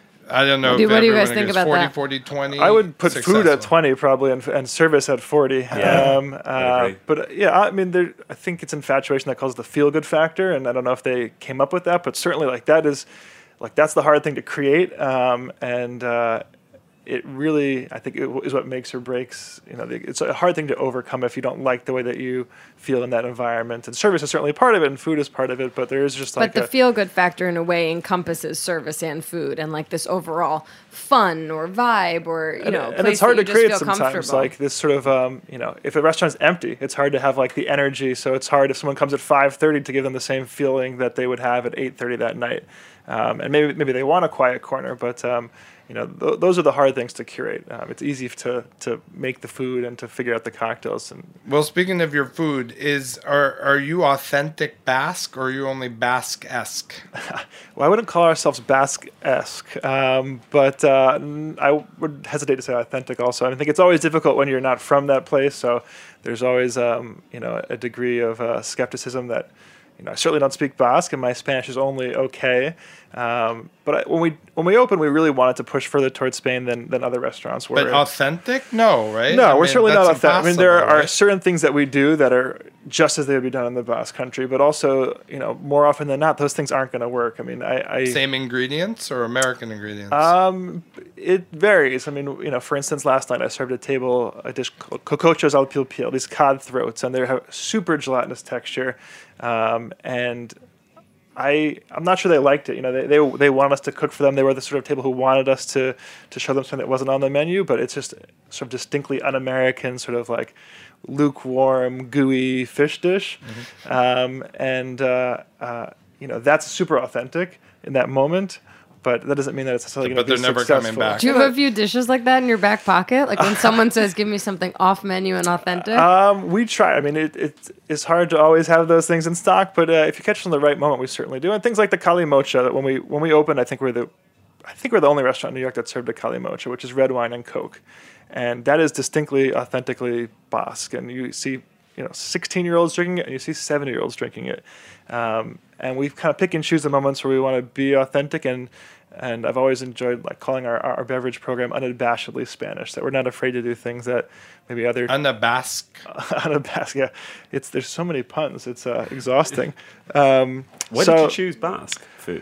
I don't know. What do- if what do you guys everyone think agrees. about forty, that? forty, twenty. I would put food at successful. twenty probably, and, and service at forty. Yeah, um, I uh, agree. but uh, yeah, I mean, there, I think it's infatuation that calls the feel good factor, and I don't know if they came up with that, but certainly like that is, like that's the hard thing to create, um, and uh, it really, I think, it is what makes or breaks. You know, the, it's a hard thing to overcome if you don't like the way that you feel in that environment. And service is certainly part of it, and food is part of it. But there is just like but the a, feel good factor in a way encompasses service and food, and like this overall fun or vibe or you and, know, and place it's hard that to you just create feel sometimes. comfortable. Like this sort of, um, you know, if a restaurant's empty, it's hard to have like the energy. So it's hard if someone comes at five thirty to give them the same feeling that they would have at eight thirty that night. Um, and maybe maybe they want a quiet corner, but um, you know th- those are the hard things to curate. Um, it's easy to to make the food and to figure out the cocktails. And Well, speaking of your food, is are are you authentic Basque or are you only Basque-esque? well, I wouldn't call ourselves Basque-esque, um, but uh, n- I would hesitate to say authentic. Also, I think it's always difficult when you're not from that place. So there's always um, you know a degree of uh, skepticism that. You know, I certainly don't speak Basque, and my Spanish is only okay. Um, but I, when we when we opened, we really wanted to push further towards Spain than, than other restaurants were. But authentic? No, right? No, I we're mean, certainly not that's authentic. I mean, there impossible, are right? certain things that we do that are just as they would be done in the Basque Country, but also, you know, more often than not, those things aren't going to work. I mean, I, I Same ingredients or American ingredients? Um, it varies. I mean, you know, for instance, last night I served a table a dish called cocochos al pil pil, these cod throats, and they have super gelatinous texture, um, and I I'm not sure they liked it. You know, they they they wanted us to cook for them. They were the sort of table who wanted us to to show them something that wasn't on the menu, but it's just sort of distinctly un-American, sort of like lukewarm, gooey fish dish, mm-hmm. um, and uh, uh, you know that's super authentic in that moment. But that doesn't mean that it's necessarily going to be But they're never successful. coming back. Do you have a few dishes like that in your back pocket? Like when someone says, "Give me something off menu and authentic." Um, we try. I mean, it, it it's hard to always have those things in stock, but uh, if you catch them in the right moment, we certainly do. And things like the calimocha that when we when we opened, I think we're the I think we're the only restaurant in New York that served a calimocha, which is red wine and Coke, and that is distinctly, authentically Basque. And you see, you know, sixteen-year-olds drinking it, and you see seventy-year-olds drinking it. Um, and we kind of pick and choose the moments where we want to be authentic and. And I've always enjoyed like calling our, our beverage program unabashedly Spanish. That we're not afraid to do things that maybe other Unabasque. unabasque. Yeah, it's there's so many puns. It's uh, exhausting. Um, Why so did you choose Basque food?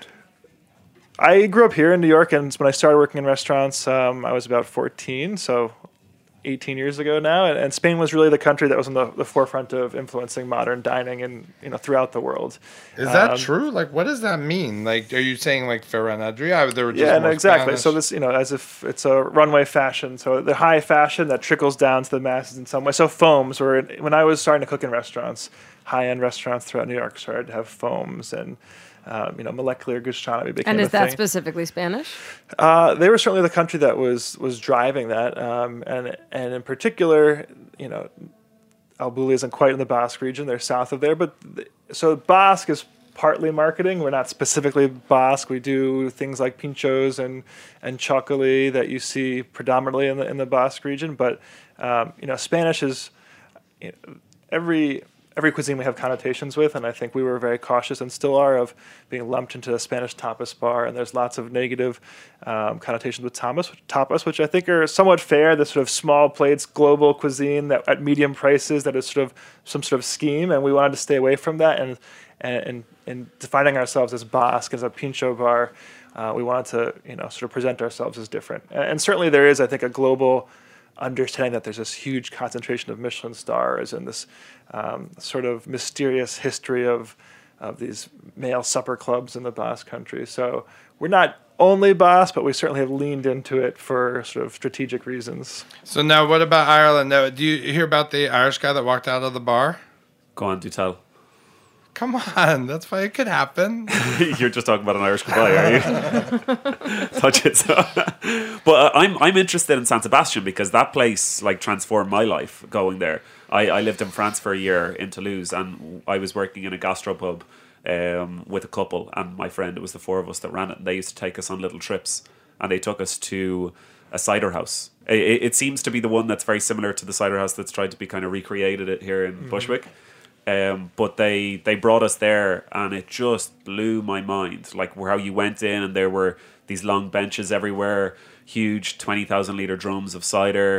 I grew up here in New York, and when I started working in restaurants, um, I was about fourteen. So eighteen years ago now, and, and Spain was really the country that was on the, the forefront of influencing modern dining and you know throughout the world. Is that Um, true? Like, what does that mean? Like, are you saying like Ferran Adrià? They were just Yeah, more no, exactly. Spanish? So this, you know, as if it's a runway fashion. So the high fashion that trickles down to the masses in some way. So foams were when I was starting to cook in restaurants, high-end restaurants throughout New York started to have foams, and um, you know, molecular gastronomy became and a is that thing. specifically Spanish? Uh, they were certainly the country that was was driving that, um, and and in particular, you know, Albula isn't quite in the Basque region; they're south of there. But th- so Basque is partly marketing. We're not specifically Basque. We do things like pinchos and and chocoli that you see predominantly in the in the Basque region. But um, you know, Spanish is you know, every. Every cuisine we have connotations with, and I think we were very cautious and still are of being lumped into a Spanish tapas bar. And there's lots of negative um, connotations with tapas, tapas, which I think are somewhat fair. This sort of small plates, global cuisine that at medium prices that is sort of some sort of scheme, and we wanted to stay away from that. And and and defining ourselves as Basque, as a pincho bar, uh, we wanted to you know sort of present ourselves as different. And, and certainly there is, I think, a global understanding that there's this huge concentration of Michelin stars and this um, sort of mysterious history of of these male supper clubs in the Basque country. So we're not only Basque, but we certainly have leaned into it for sort of strategic reasons. So now, what about Ireland? Now, do you hear about the Irish guy that walked out of the bar? Go on, do tell. Come on, that's why it could happen. You're just talking about an Irish goodbye, are you? Touch it. So. But uh, I'm I'm interested in San Sebastian because that place like transformed my life going there. I, I lived in France for a year in Toulouse, and I was working in a gastropub um, with a couple and my friend. It was the four of us that ran it. And they used to take us on little trips, and they took us to a cider house. It, it seems to be the one that's very similar to the cider house that's tried to be kind of recreated it here in mm-hmm. Bushwick. Um, but they, they brought us there, and it just blew my mind. Like how you went in, and there were these long benches everywhere, huge twenty thousand litre drums of cider,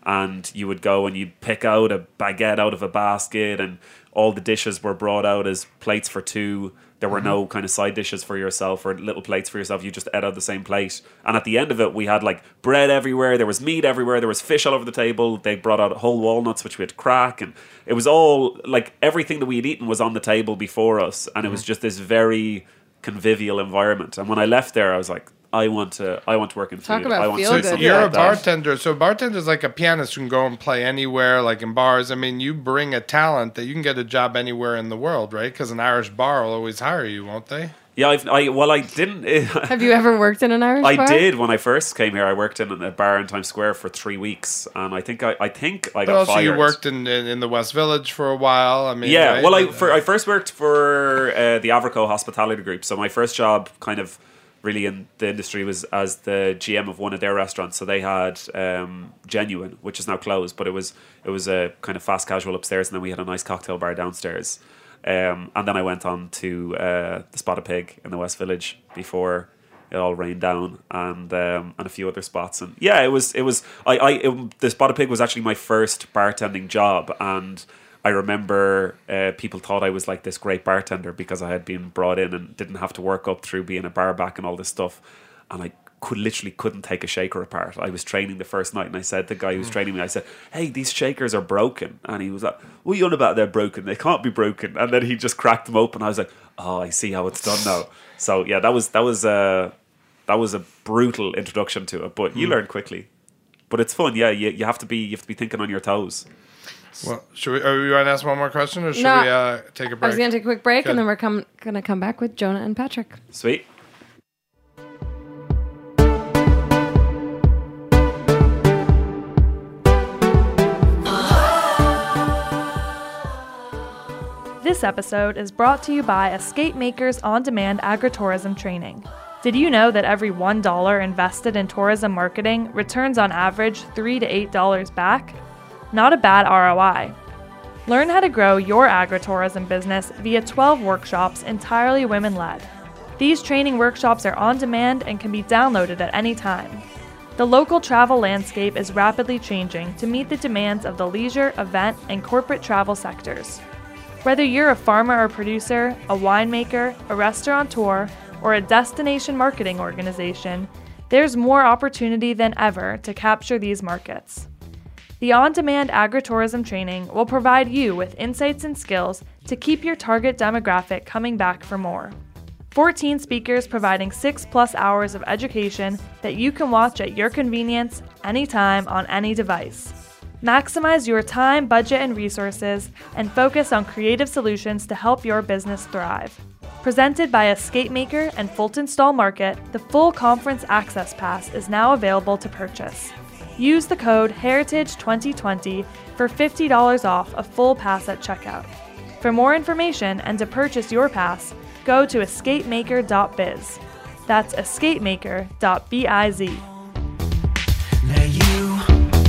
and you would go and you'd pick out a baguette out of a basket, and all the dishes were brought out as plates for two. There were no kind of side dishes for yourself or little plates for yourself. You just ate out the same plate. And at the end of it, we had like bread everywhere. There was meat everywhere. There was fish all over the table. They brought out whole walnuts, which we had to crack. And it was all like everything that we had eaten was on the table before us. And it was just this very convivial environment. And when I left there, I was like, I want to I want to work in Talk food. about I want feel to do good. something You're like a that. bartender. So a bartender is like a pianist who can go and play anywhere, like in bars. I mean, you bring a talent that you can get a job anywhere in the world, right? Because an Irish bar will always hire you, won't they? Yeah, I've, I well, I didn't. Have you ever worked in an Irish I bar? did when I first came here. I worked in a bar in Times Square for three weeks, and I think I, I think I But got also, fired. you worked in, in in the West Village for a while. I mean, Yeah, right? well, I for, I first worked for uh, the Avrico Hospitality Group. So my first job, kind of, really in the industry was as the G M of one of their restaurants. So they had um, Genuine, which is now closed, but it was it was a kind of fast casual upstairs, and then we had a nice cocktail bar downstairs. Um, and then I went on to uh, the Spotted Pig in the West Village before it all rained down, and um, and a few other spots. And yeah, it was it was I, I it, the Spotted Pig was actually my first bartending job, and I remember uh, people thought I was like this great bartender because I had been brought in and didn't have to work up through being a bar back and all this stuff, and I could literally couldn't take a shaker apart. I was training the first night, and I said to the guy who was training me, I said, "Hey, these shakers are broken," and he was like, "What are you on about? They're broken. They can't be broken." And then he just cracked them open. I was like, "Oh, I see how it's done now." So yeah, that was that was uh, that was a brutal introduction to it, but you Mm. learn quickly. But it's fun. Yeah, you you have to be you have to be thinking on your toes. Well, should we? Are we going to ask one more question, or should No. we uh, take a break? I was going to take a quick break, Good. and then we're come, going to come back with Jonah and Patrick. Sweet. This episode is brought to you by Escape Makers On-Demand Agritourism Training. Did you know that every one dollar invested in tourism marketing returns on average three to eight dollars back? Not a bad R O I. Learn how to grow your agritourism business via twelve workshops entirely women-led. These training workshops are on demand and can be downloaded at any time. The local travel landscape is rapidly changing to meet the demands of the leisure, event, and corporate travel sectors. Whether you're a farmer or producer, a winemaker, a restaurateur, or a destination marketing organization, there's more opportunity than ever to capture these markets. The on-demand agritourism training will provide you with insights and skills to keep your target demographic coming back for more. fourteen speakers providing six plus hours of education that you can watch at your convenience, anytime, on any device. Maximize your time, budget, and resources, and focus on creative solutions to help your business thrive. Presented by Escape Maker and Fulton Stall Market, the full conference access pass is now available to purchase. Use the code Heritage twenty twenty for fifty dollars off a full pass at checkout. For more information and to purchase your pass, go to escape maker dot biz. That's escape maker dot biz. Now you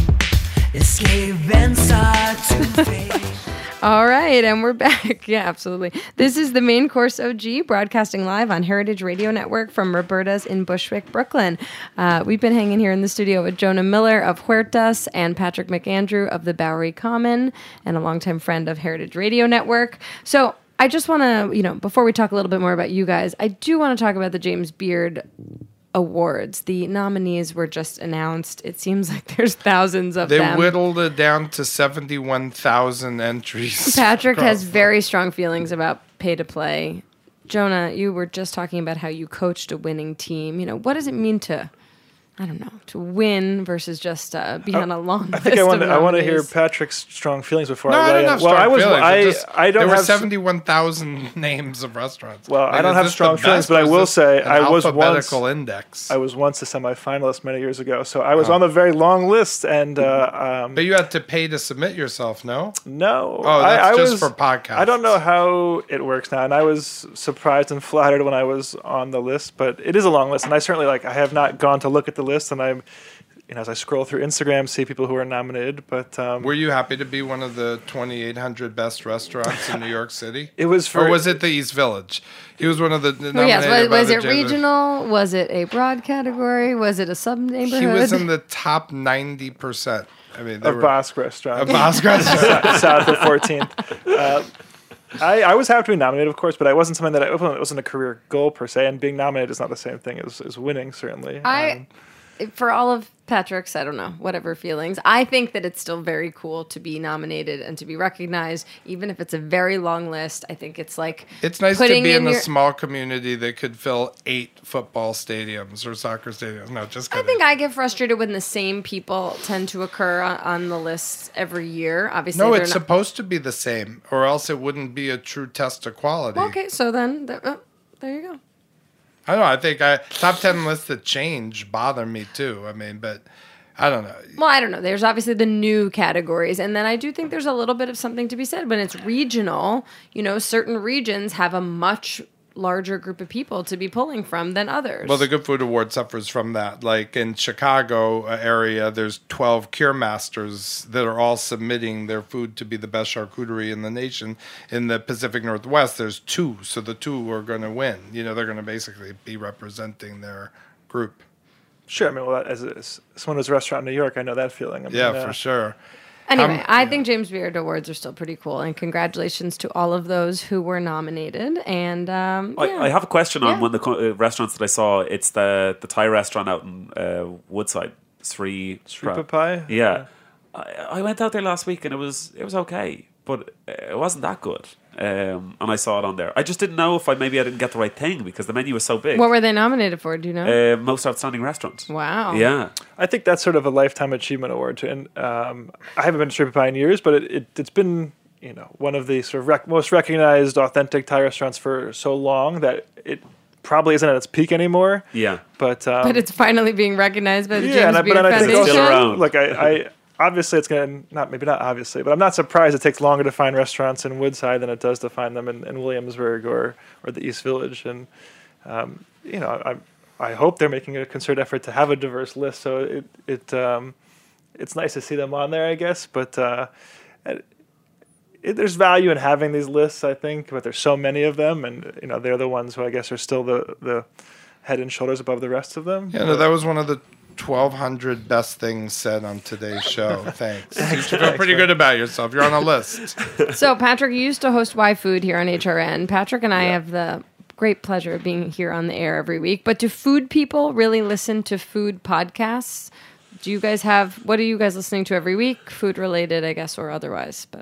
escape and start to fade. All right, and we're back. Yeah, absolutely. This is the Main Course O G, broadcasting live on Heritage Radio Network from Roberta's in Bushwick, Brooklyn. Uh, we've been hanging here in the studio with Jonah Miller of Huertas and Patrick McAndrew of the Bowery Common, and a longtime friend of Heritage Radio Network. So I just want to, you know, before we talk a little bit more about you guys, I do want to talk about the James Beard Awards. The nominees were just announced. It seems like there's thousands of They them. whittled it down to seventy-one thousand entries. Patrick has across- very strong feelings about pay to play. Jonah, you were just talking about how you coached a winning team. You know, what does it mean to, I don't know, to win versus just uh, be on a long I list think I want of to. I want to hear nominees? Patrick's strong feelings before No, I I weigh don't in. have well, strong I was. feelings. I, It just- I don't there were have. seventy-one thousand names of restaurants. Well, Like, I don't is have this strong the feelings, best, but I or is will this say an I was once. alphabetical index. I was once a semifinalist many years ago, so I was on a very long list, and uh, um, But you had to pay to submit yourself, no? no, Oh, that's I, I just was, for podcasts. I don't know how it works now, and I was surprised and flattered when I was on the list, but it is a long list, and I certainly like. I have not gone to look at the list, and I'm. You know, as I scroll through Instagram, see people who are nominated, but um, Were you happy to be one of the twenty-eight hundred best restaurants in New York City? It was for, or was it the East Village? He was one of the, the Well, yes, nominated was, by was the it James- regional? Was it a broad category? Was it a sub neighborhood? He was in the top ninety percent. I mean, they A were, Basque restaurant. A Basque restaurant. South of fourteenth. Uh, I, I was happy to be nominated, of course, but I wasn't something that I, it wasn't a career goal per se, and being nominated is not the same thing as, as winning, certainly. I, Um, for all of Patrick's, I don't know, whatever feelings, I think that it's still very cool to be nominated and to be recognized, even if it's a very long list. I think it's like It's nice to putting be in, a your- small community that could fill eight football stadiums or soccer stadiums. No, just I kidding. think I get frustrated when the same people tend to occur on, on the lists every year. Obviously, no, they're it's not- supposed to be the same, or else it wouldn't be a true test of quality. Okay, so then there, oh, there you go. I don't know. I think I, top ten lists that change bother me too. I mean, but I don't know. Well, I don't know. There's obviously the new categories. And then I do think there's a little bit of something to be said when it's regional. You know, certain regions have a much larger group of people to be pulling from than others. Well, the Good Food Award suffers from that. Like in Chicago uh, area, there's twelve cure masters that are all submitting their food to be the best charcuterie in the nation. In the Pacific Northwest, there's two, so the two are going to win. You know, they're going to basically be representing their group. Sure. I mean, well, as, as someone who's a restaurant in New York, I know that feeling. I mean, Yeah, uh, for sure. Anyway, Um, I think James Beard Awards are still pretty cool. And congratulations to all of those who were nominated. And um, yeah. I, I have a question on Yeah. one of the co- uh, restaurants that I saw. It's the the Thai restaurant out in uh, Woodside, Sri Sri Papai? Yeah, I, I went out there last week and it was it was okay, but it wasn't that good. Um, and I saw it on there. I just didn't know if I maybe I didn't get the right thing because the menu was so big. What were they nominated for? Do you know? Uh, most outstanding restaurant. Wow. Yeah. I think that's sort of a lifetime achievement award too. And um, I haven't been to Sri Papai in years, but it, it, it's been, you know, one of the sort of rec- most recognized authentic Thai restaurants for so long that it probably isn't at its peak anymore. Yeah. But um, But it's finally being recognized by the yeah, James and I, Beard but I think Foundation. also, look, I, I obviously it's gonna not maybe not obviously, but I'm not surprised it takes longer to find restaurants in Woodside than it does to find them in, in Williamsburg or or the East Village. And um, you know, I I hope they're making a concerted effort to have a diverse list. So it it um, it's nice to see them on there, I guess. But uh, it, it, there's value in having these lists, I think. But there's so many of them, and you know, they're the ones who I guess are still the the head and shoulders above the rest of them. Yeah, no, that was one of the twelve hundred best things said on today's show. Thanks. You should feel pretty good about yourself. You're on a list. So, Patrick, you used to host Y Food here on H R N. Patrick and I have the great pleasure of being here on the air every week. But do food people really listen to food podcasts? Do you guys have, what are you guys listening to every week? Food related, I guess, or otherwise? But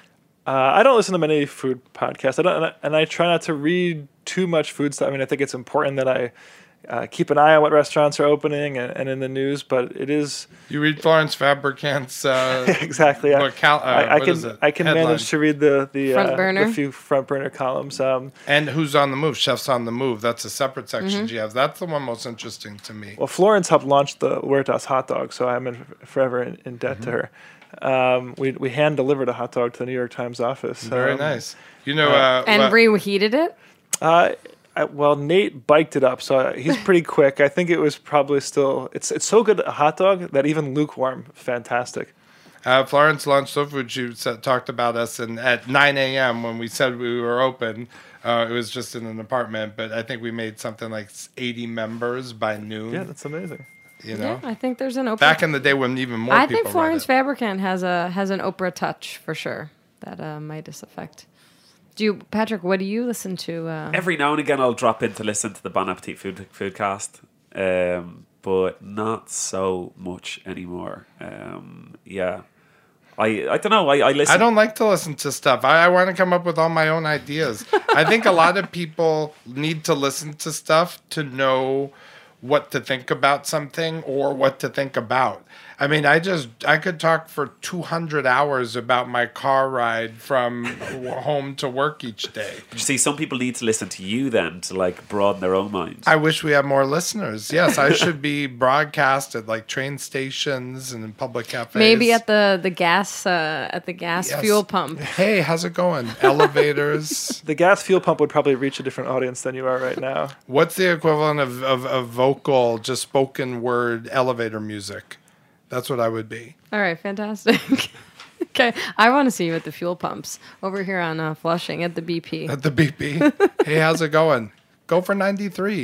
Uh, I don't listen to many food podcasts. I don't, and I, and I try not to read too much food stuff. I mean, I think it's important that I uh, keep an eye on what restaurants are opening and, and in the news. But it is You read Florence Fabricant's uh, exactly. I, book, Cal- uh, I, I what can is it? I can Headline. manage to read the the, Front uh, burner? the few front burner columns. Um, And Who's on the Move? Chefs on the Move. That's a separate section Mm-hmm. she has. That's the one most interesting to me. well, Florence helped launch the Huertas hot dog, so I'm in, forever in, in debt to her. Um, we we hand delivered a hot dog to the New York Times office. Very Um, nice. You know, uh, and what- Bree heated it? Uh, I, well, Nate biked it up, so he's pretty quick. I think it was probably still. It's it's so good a hot dog that even lukewarm, fantastic. Uh, Florence launched Soul Food. She said, talked about us, and at nine a.m. when we said we were open, uh, it was just in an apartment. But I think we made something like eighty members by noon. Yeah, that's amazing. You know, Yeah, I think there's an Oprah. back in the day when even more I people think read Florence it. Fabricant has a has an Oprah touch for sure that uh, Midas effect. Do you, Patrick? What do you listen to? Uh, Every now and again, I'll drop in to listen to the Bon Appetit food foodcast, um, but not so much anymore. Um, yeah, I I don't know. I, I listen. I don't like to listen to stuff. I, I want to come up with all my own ideas. I think a lot of people need to listen to stuff to know what to think about something or what to think about. I mean, I just, I could talk for two hundred hours about my car ride from home to work each day. You see, some people need to listen to you then to like broaden their own mind. I wish we had more listeners. Yes, I should be broadcast at like train stations and in public cafes. maybe at the the gas uh, at the gas Yes. fuel pump. Hey, how's it going? Elevators. The gas fuel pump would probably reach a different audience than you are right now. What's the equivalent of, of, of vocal, just spoken word elevator music? That's what I would be. All right, fantastic. Okay, I want to see you at the fuel pumps over here on uh, Flushing at the B P. At the B P. Hey, how's it going? Go for ninety-three.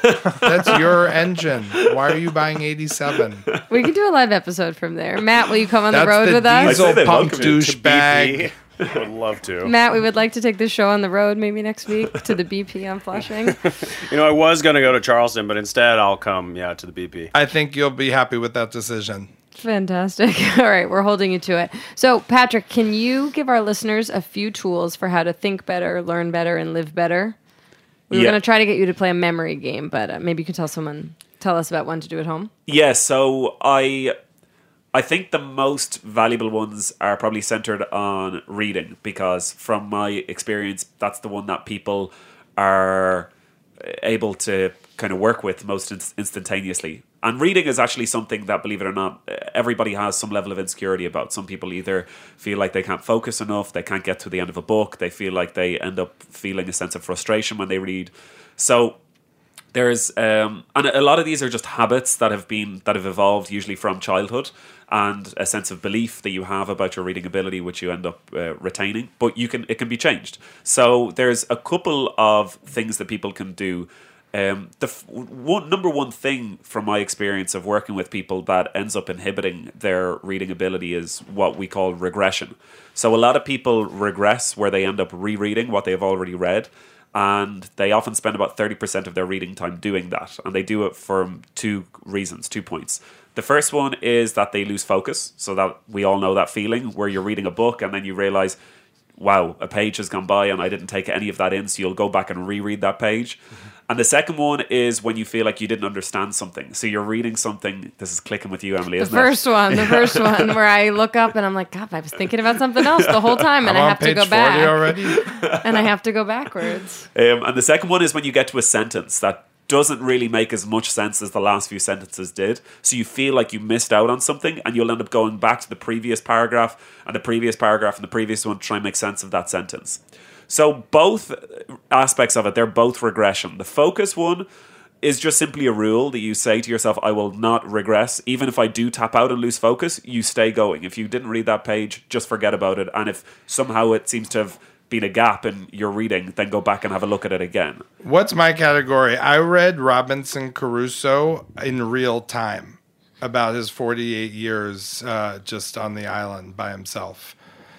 That's your engine. Why are you buying eighty-seven? We can do a live episode from there. Matt, will you come on That's the road the with us? diesel I say they punk welcome you to douchebag. I would love to. Matt, we would like to take this show on the road maybe next week to the B P on Flushing. You know, I was going to go to Charleston, but instead I'll come, yeah, to the B P. I think you'll be happy with that decision. Fantastic. All right, we're holding you to it. So, Patrick, can you give our listeners a few tools for how to think better, learn better, and live better? We were Yeah. going to try to get you to play a memory game, but uh, maybe you can tell someone, tell us about one to do at home. Yeah, so I I think the most valuable ones are probably centered on reading, because from my experience, that's the one that people are able to kind of work with most inst- instantaneously. And reading is actually something that, believe it or not, everybody has some level of insecurity about. Some people either feel like they can't focus enough, they can't get to the end of a book, they feel like they end up feeling a sense of frustration when they read. So there's um, and a lot of these are just habits that have been that have evolved usually from childhood, and a sense of belief that you have about your reading ability, which you end up uh, retaining. But you can it can be changed. So there's a couple of things that people can do. Um, the f- one number one thing from my experience of working with people that ends up inhibiting their reading ability is what we call regression. So a lot of people regress, where they end up rereading what they've already read, and they often spend about thirty percent of their reading time doing that. And they do it for two reasons, two points. The first one is that they lose focus. So that we all know that feeling where you're reading a book and then you realize, wow, a page has gone by and I didn't take any of that in. So you'll go back and reread that page. Mm-hmm. And the second one is when you feel like you didn't understand something. So you're reading something. This is clicking with you, Emily, The isn't first it? one, the first one where I look up and I'm like, God, I was thinking about something else the whole time, and I'm I on have to page go forty back. already. And I have to go backwards. Um, and the second one is when you get to a sentence that doesn't really make as much sense as the last few sentences did. So you feel like you missed out on something, and you'll end up going back to the previous paragraph and the previous paragraph and the previous one to try and make sense of that sentence. So both aspects of it, they're both regression. The focus one is just simply a rule that you say to yourself, I will not regress. Even if I do tap out and lose focus, you stay going. If you didn't read that page, just forget about it. And if somehow it seems to have been a gap in your reading, then go back and have a look at it again. What's my category? I read Robinson Crusoe in real time about his forty-eight years uh, just on the island by himself.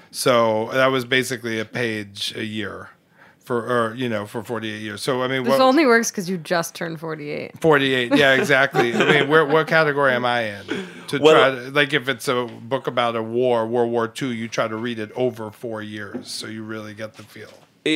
So that was basically a page a year for, or, you know, for forty-eight years. So, I mean, This what, only works because you just turned forty-eight. forty-eight. Yeah, exactly. I mean, where, what category am I in? To Well- try to, like, if it's a book about a war, World War Two, you try to read it over four years. So you really get the feel.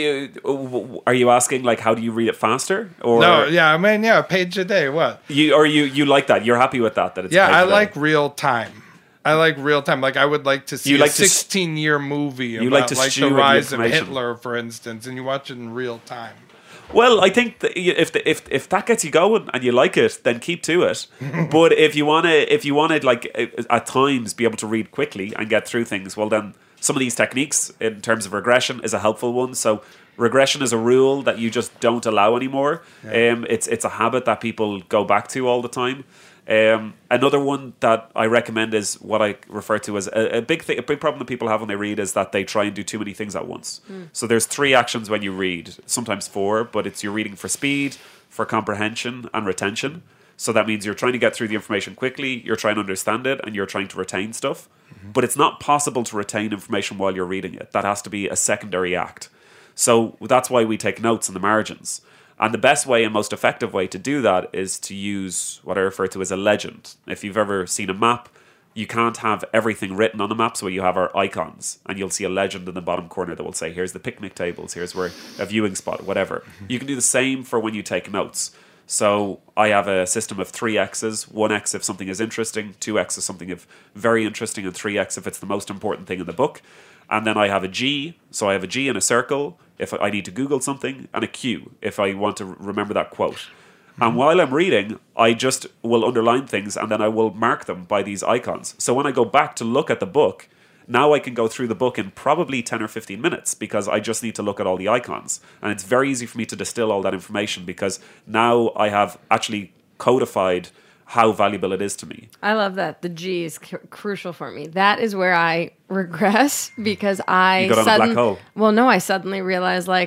Uh, Are you asking, like, how do you read it faster? Or No, yeah, I mean, yeah, a page a day. What? you or you you like that? You're happy with that? That it's Yeah, page I a day? like real time. I like real time. Like, I would like to see You a like to s- sixteen-year movie you about like to like stew the in the rise of information. Hitler, for instance, and you watch it in real time. Well, I think that y- if the, if if that gets you going and you like it, then keep to it. But if you wanna if you wanna like uh, at times be able to read quickly and get through things, well then some of these techniques in terms of regression is a helpful one. So regression is a rule that you just don't allow anymore. Yeah. Um, it's it's a habit that people go back to all the time. Um, another one that I recommend is what I refer to as a, a big thing. A big problem that people have when they read is that they try and do too many things at once. Mm. So there's three actions when you read, sometimes four, but it's you're reading for speed, for comprehension, and retention. So that means you're trying to get through the information quickly, you're trying to understand it, and you're trying to retain stuff. Mm-hmm. But it's not possible to retain information while you're reading it. That has to be a secondary act. So that's why we take notes in the margins. And the best way and most effective way to do that is to use what I refer to as a legend. If you've ever seen a map, you can't have everything written on the map, so what you have are icons, and you'll see a legend in the bottom corner that will say, here's the picnic tables, here's where a viewing spot, whatever. You can do the same for when you take notes. So I have a system of three X's, one X if something is interesting, two X if something is very interesting, and three X if it's the most important thing in the book. And then I have a G, so I have a G in a circle if I need to Google something, and a Q if I want to remember that quote. Mm-hmm. And while I'm reading, I just will underline things, and then I will mark them by these icons. So when I go back to look at the book, now I can go through the book in probably ten or fifteen minutes because I just need to look at all the icons. And it's very easy for me to distill all that information because now I have actually codified how valuable it is to me. I love that. The G is cu- crucial for me. That is where I regress because I You got on a black sudden- hole. Well, no, I suddenly realized like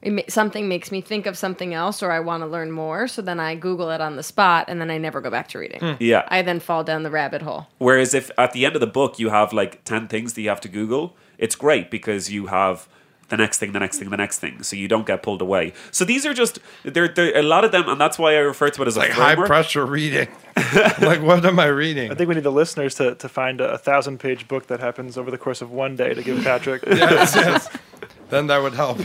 it ma- something makes me think of something else, or I want to learn more. So then I Google it on the spot, and then I never go back to reading. Hmm. Yeah. I then fall down the rabbit hole. Whereas if at the end of the book you have like ten things that you have to Google, it's great because you have the next thing, the next thing, the next thing, so you don't get pulled away. So these are just there. There a lot of them, and that's why I refer to it as a like high framework. pressure reading. Like, what am I reading? I think we need the listeners to, to find a, a thousand page book that happens over the course of one day to give Patrick. Yes, yes. Then that would help.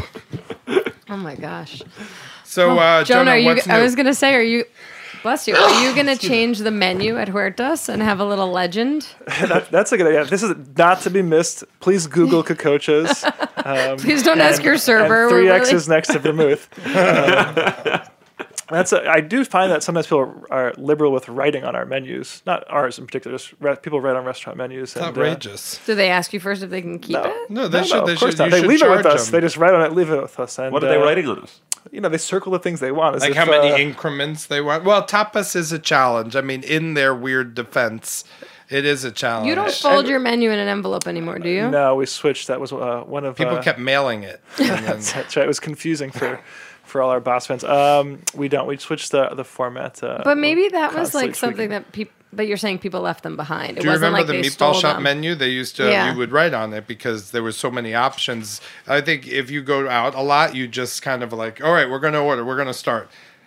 Oh my gosh. So, uh, Jonah, Jonah, are you, what's I new? was going to say, are you, bless you, are you going to change the menu at Huertas and have a little legend? that, that's a good idea. This is not to be missed. Please Google Cocochas. Um, Please don't ask your server. And three We're X's really- next to vermouth. Um, that's a, I do find that sometimes people are liberal with writing on our menus. Not ours in particular. Just re- people write on restaurant menus. It's and, uh, outrageous. Do they ask you first if they can keep No. it? No, they no, should. no, they of course should. not. You They should leave it with charge us. them. They just write on it, leave it with us. And, What are they uh, writing on it? You know, they circle the things they want. as Like if, how many uh, increments they want. Well, tapas is a challenge. I mean, in their weird defense, it is a challenge. You don't fold your menu in an envelope anymore, do you? No, we switched. That was uh, one of People uh, kept mailing it. And then- that's, that's right. It was confusing for for all our boss fans. Um, we don't. We switched the the format. Uh, But maybe that was constantly like something tweaking. that people. But you're saying people left them behind. It Do you wasn't remember like the they meatball stole shop them. menu? They used to, Yeah. you would write on it because there were so many options. I think if you go out a lot, you just kind of like, all right, we're going to order, we're going to start.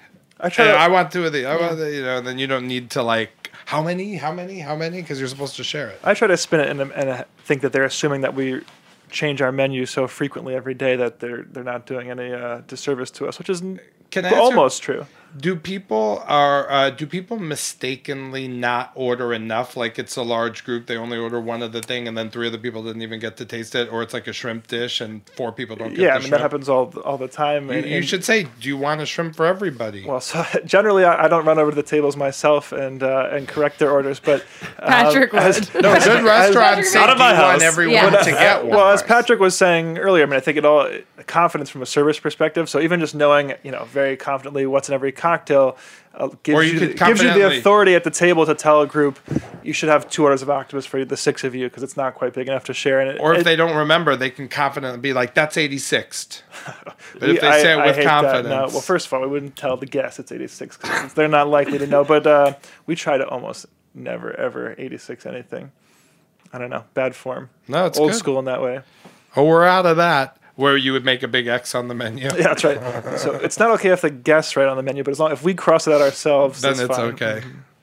I try. And To, I want two of the, I want the, you know, and then you don't need to like, how many, how many, how many? Because you're supposed to share it. I try to spin it and, and uh, think that they're assuming that we change our menu so frequently every day that they're they're not doing any uh, disservice to us, which is n- Can I answer- almost true. Do people are uh, do people mistakenly not order enough? Like it's a large group, they only order one of the thing, and then three other people didn't even get to taste it, or it's like a shrimp dish and four people don't get Yeah, the I mean shrimp. that happens all all the time. You, and- you and- should say, do you want a shrimp for everybody? Well, so generally I, I don't run over to the tables myself and uh, and correct their orders, but um, Patrick would. as- no, good restaurants say, Not do in my you want house. everyone Yeah. to get one? Well, as Patrick was saying earlier, I mean, I think it all confidence from a service perspective. So even just knowing, you know, very confidently what's in every cocktail uh, gives Or you, you the, could gives you the confidently- authority at the table to tell a group you should have two orders of octopus for the six of you because it's not quite big enough to share. And it, Or if it- they don't remember, they can confidently be like, that's eighty-sixth. But if they I- say it I with hate that. confidence. No, well, first of all, we wouldn't tell the guests it's eighty-six because they're not likely to know. But uh, we try to almost never ever eighty-six anything. I don't know, bad form. No, it's old good. school in that way. Oh, we're out of that. Where you would make a big X on the menu. Yeah, that's right. So it's not okay if the guests write on the menu, but as long if we cross it out ourselves, Then that's it's fine. okay.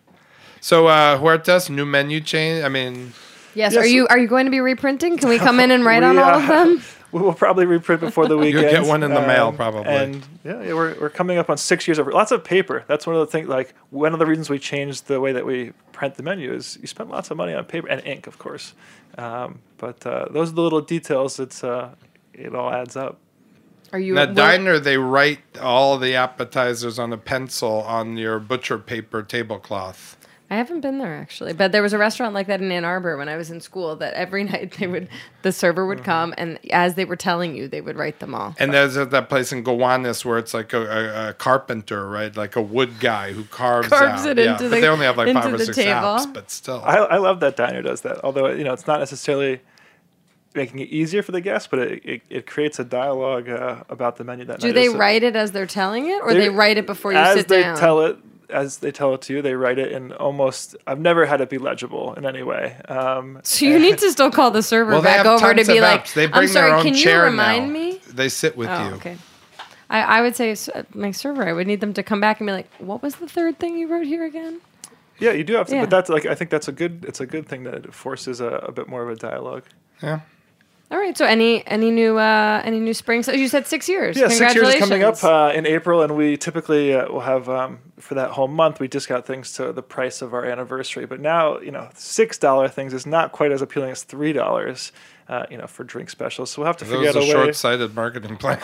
So, uh, Huertas, new menu change. I mean, Yes. Yes. Are you are you going to be reprinting? Can we come in and write We, on all uh, of them? We will probably reprint before the weekend. get one in the mail, probably. And yeah, yeah, we're we're coming up on six years of lots of paper. That's one of the things. Like one of the reasons we changed the way that we print the menu is you spend lots of money on paper and ink, of course. Um, but uh, those are the little details. It's uh, it all adds up. Are you in a will- diner, they write all the appetizers on a pencil on your butcher paper tablecloth. I haven't been there actually, but there was a restaurant like that in Ann Arbor when I was in school. That every night they would, the server would come, and as they were telling you, they would write them all. And there's uh, that place in Gowanus where it's like a, a, a carpenter, right? Like a wood guy who carves, Carves out. it yeah. into but the- they only have like into five or the six table. apps, but still. I, I love that diner does that. Although you know it's not necessarily making it easier for the guests, but it it, it creates a dialogue uh, about the menu that Do night. they It's a- write it as they're telling it, or They- they write it before you as sit they down? tell it as they tell it to you, they write it in almost. I've never had it be legible in any way. Um, So you need to still call the server Well, they back have over to tons be of like, apps. They "I'm bring their sorry, own can you chair remind now. me?" They sit with Oh, you. okay. I, I would say s- my server. I would need them to come back and be like, "What was the third thing you wrote here again?" yeah, you do have to, Yeah. but that's like I think that's a good. It's a good thing that it forces a, a bit more of a dialogue. Yeah. All right. So any any new uh, any new spring? So you said six years. Yeah, six years is coming up Congratulations. uh, in April, and we typically uh, will have um, for that whole month we discount things to the price of our anniversary. But now, you know, six dollar things is not quite as appealing as three dollars. Uh, you know, for drink specials. So we'll have to That figure was out a a way. short-sighted marketing plan.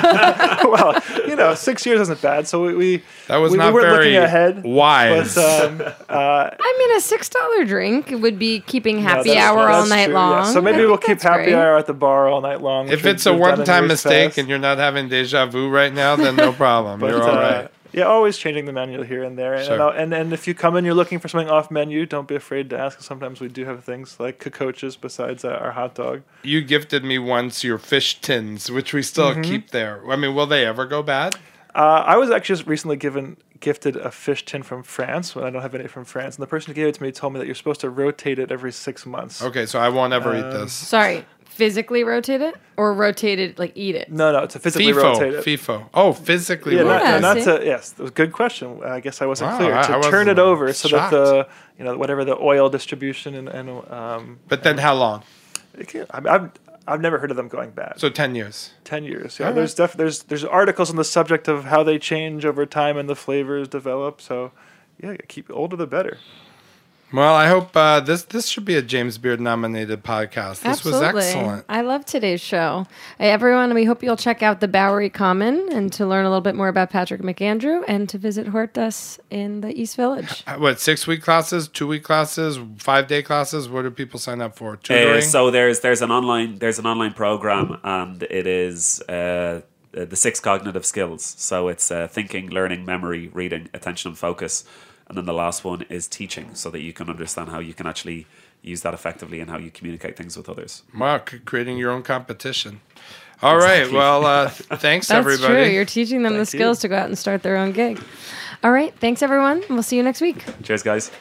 Well, you know, six years isn't bad. So we we That was we, not we weren't very looking ahead. wise. But um, uh, I mean, a six dollar drink would be keeping happy that's- hour all that's night true, long. yeah. So maybe I we'll think keep that's happy great. hour at the bar all night long. if which it's a we've done in one-time years mistake past. and you're not having deja vu right now, then no problem. But, You're all uh, right. Yeah, always changing the menu here and there. And, Sure. and, I'll- and and if you come in, you're looking for something off menu, don't be afraid to ask. Sometimes we do have things like cocoches besides uh, our hot dog. You gifted me once your fish tins, which we still Mhm. keep there. I mean, will they ever go bad? Uh, I was actually just recently given gifted a fish tin from France when I don't have any from France, and the person who gave it to me told me that you're supposed to rotate it every six months. Okay, so I won't ever eat Um, this. Sorry, physically rotate it or rotate it like eat it? No, no, to physically FIFO, rotate it. FIFO. Oh, physically Yeah, not, rotate not it. to. Yes, that was a good question. I guess I wasn't Wow, clear. I- To I turn was it over so shocked. that the you know whatever the oil distribution and, and um. But then how long? It can't, I mean, I've I've never heard of them going bad. So ten years. Ten years. Yeah, All right. there's def- there's there's articles on the subject of how they change over time and the flavors develop. So, yeah, keep older the better. Well, I hope uh, this this should be a James Beard nominated podcast. This Absolutely. was excellent. I love today's show. Hey, everyone, we hope you'll check out the Bowery Common and to learn a little bit more about Patrick McAndrew and to visit Hortus in the East Village. Uh, What, six week classes, two week classes, five day classes? What do people sign up for? Uh, Tutoring? so there's there's an online there's an online program, and it is uh, the six cognitive skills. So it's uh, thinking, learning, memory, reading, attention, and focus. And then the last one is teaching, so that you can understand how you can actually use that effectively and how you communicate things with others. Wow, c- creating your own competition. All right. Exactly. Well, uh, thanks, That's everybody. true. You're teaching them the Thank you. skills to go out and start their own gig. All right. Thanks, everyone. We'll see you next week. Cheers, guys.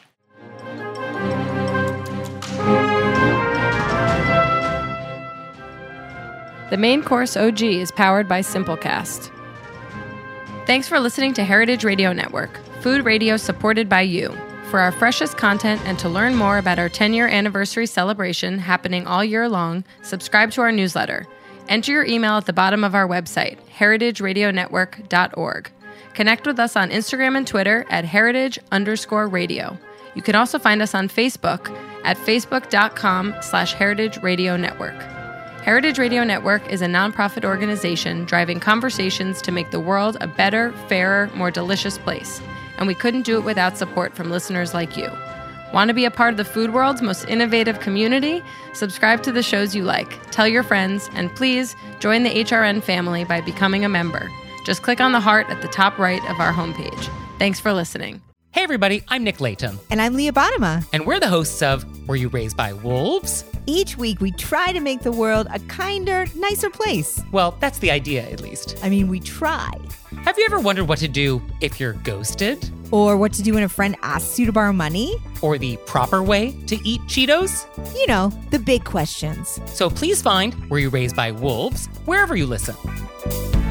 The Main Course O G is powered by Simplecast. Thanks for listening to Heritage Radio Network, food radio supported by you. For our freshest content and to learn more about our ten-year anniversary celebration happening all year long, subscribe to our newsletter. Enter your email at the bottom of our website, heritage radio network dot org. Connect with us on Instagram and Twitter at heritage underscore radio. You can also find us on Facebook at facebook.com slash heritage radio network. Heritage Radio Network is a nonprofit organization driving conversations to make the world a better, fairer, more delicious place. And we couldn't do it without support from listeners like you. Want to be a part of the food world's most innovative community? Subscribe to the shows you like, tell your friends, and please join the H R N family by becoming a member. Just click on the heart at the top right of our homepage. Thanks for listening. Hey everybody, I'm Nick Latham. And I'm Leah Bottima. And we're the hosts of Were You Raised by Wolves? Each week we try to make the world a kinder, nicer place. Well, that's the idea, at least. I mean, we try. Have you ever wondered what to do if you're ghosted? Or what to do when a friend asks you to borrow money? Or the proper way to eat Cheetos? You know, the big questions. So please find Were You Raised by Wolves wherever you listen.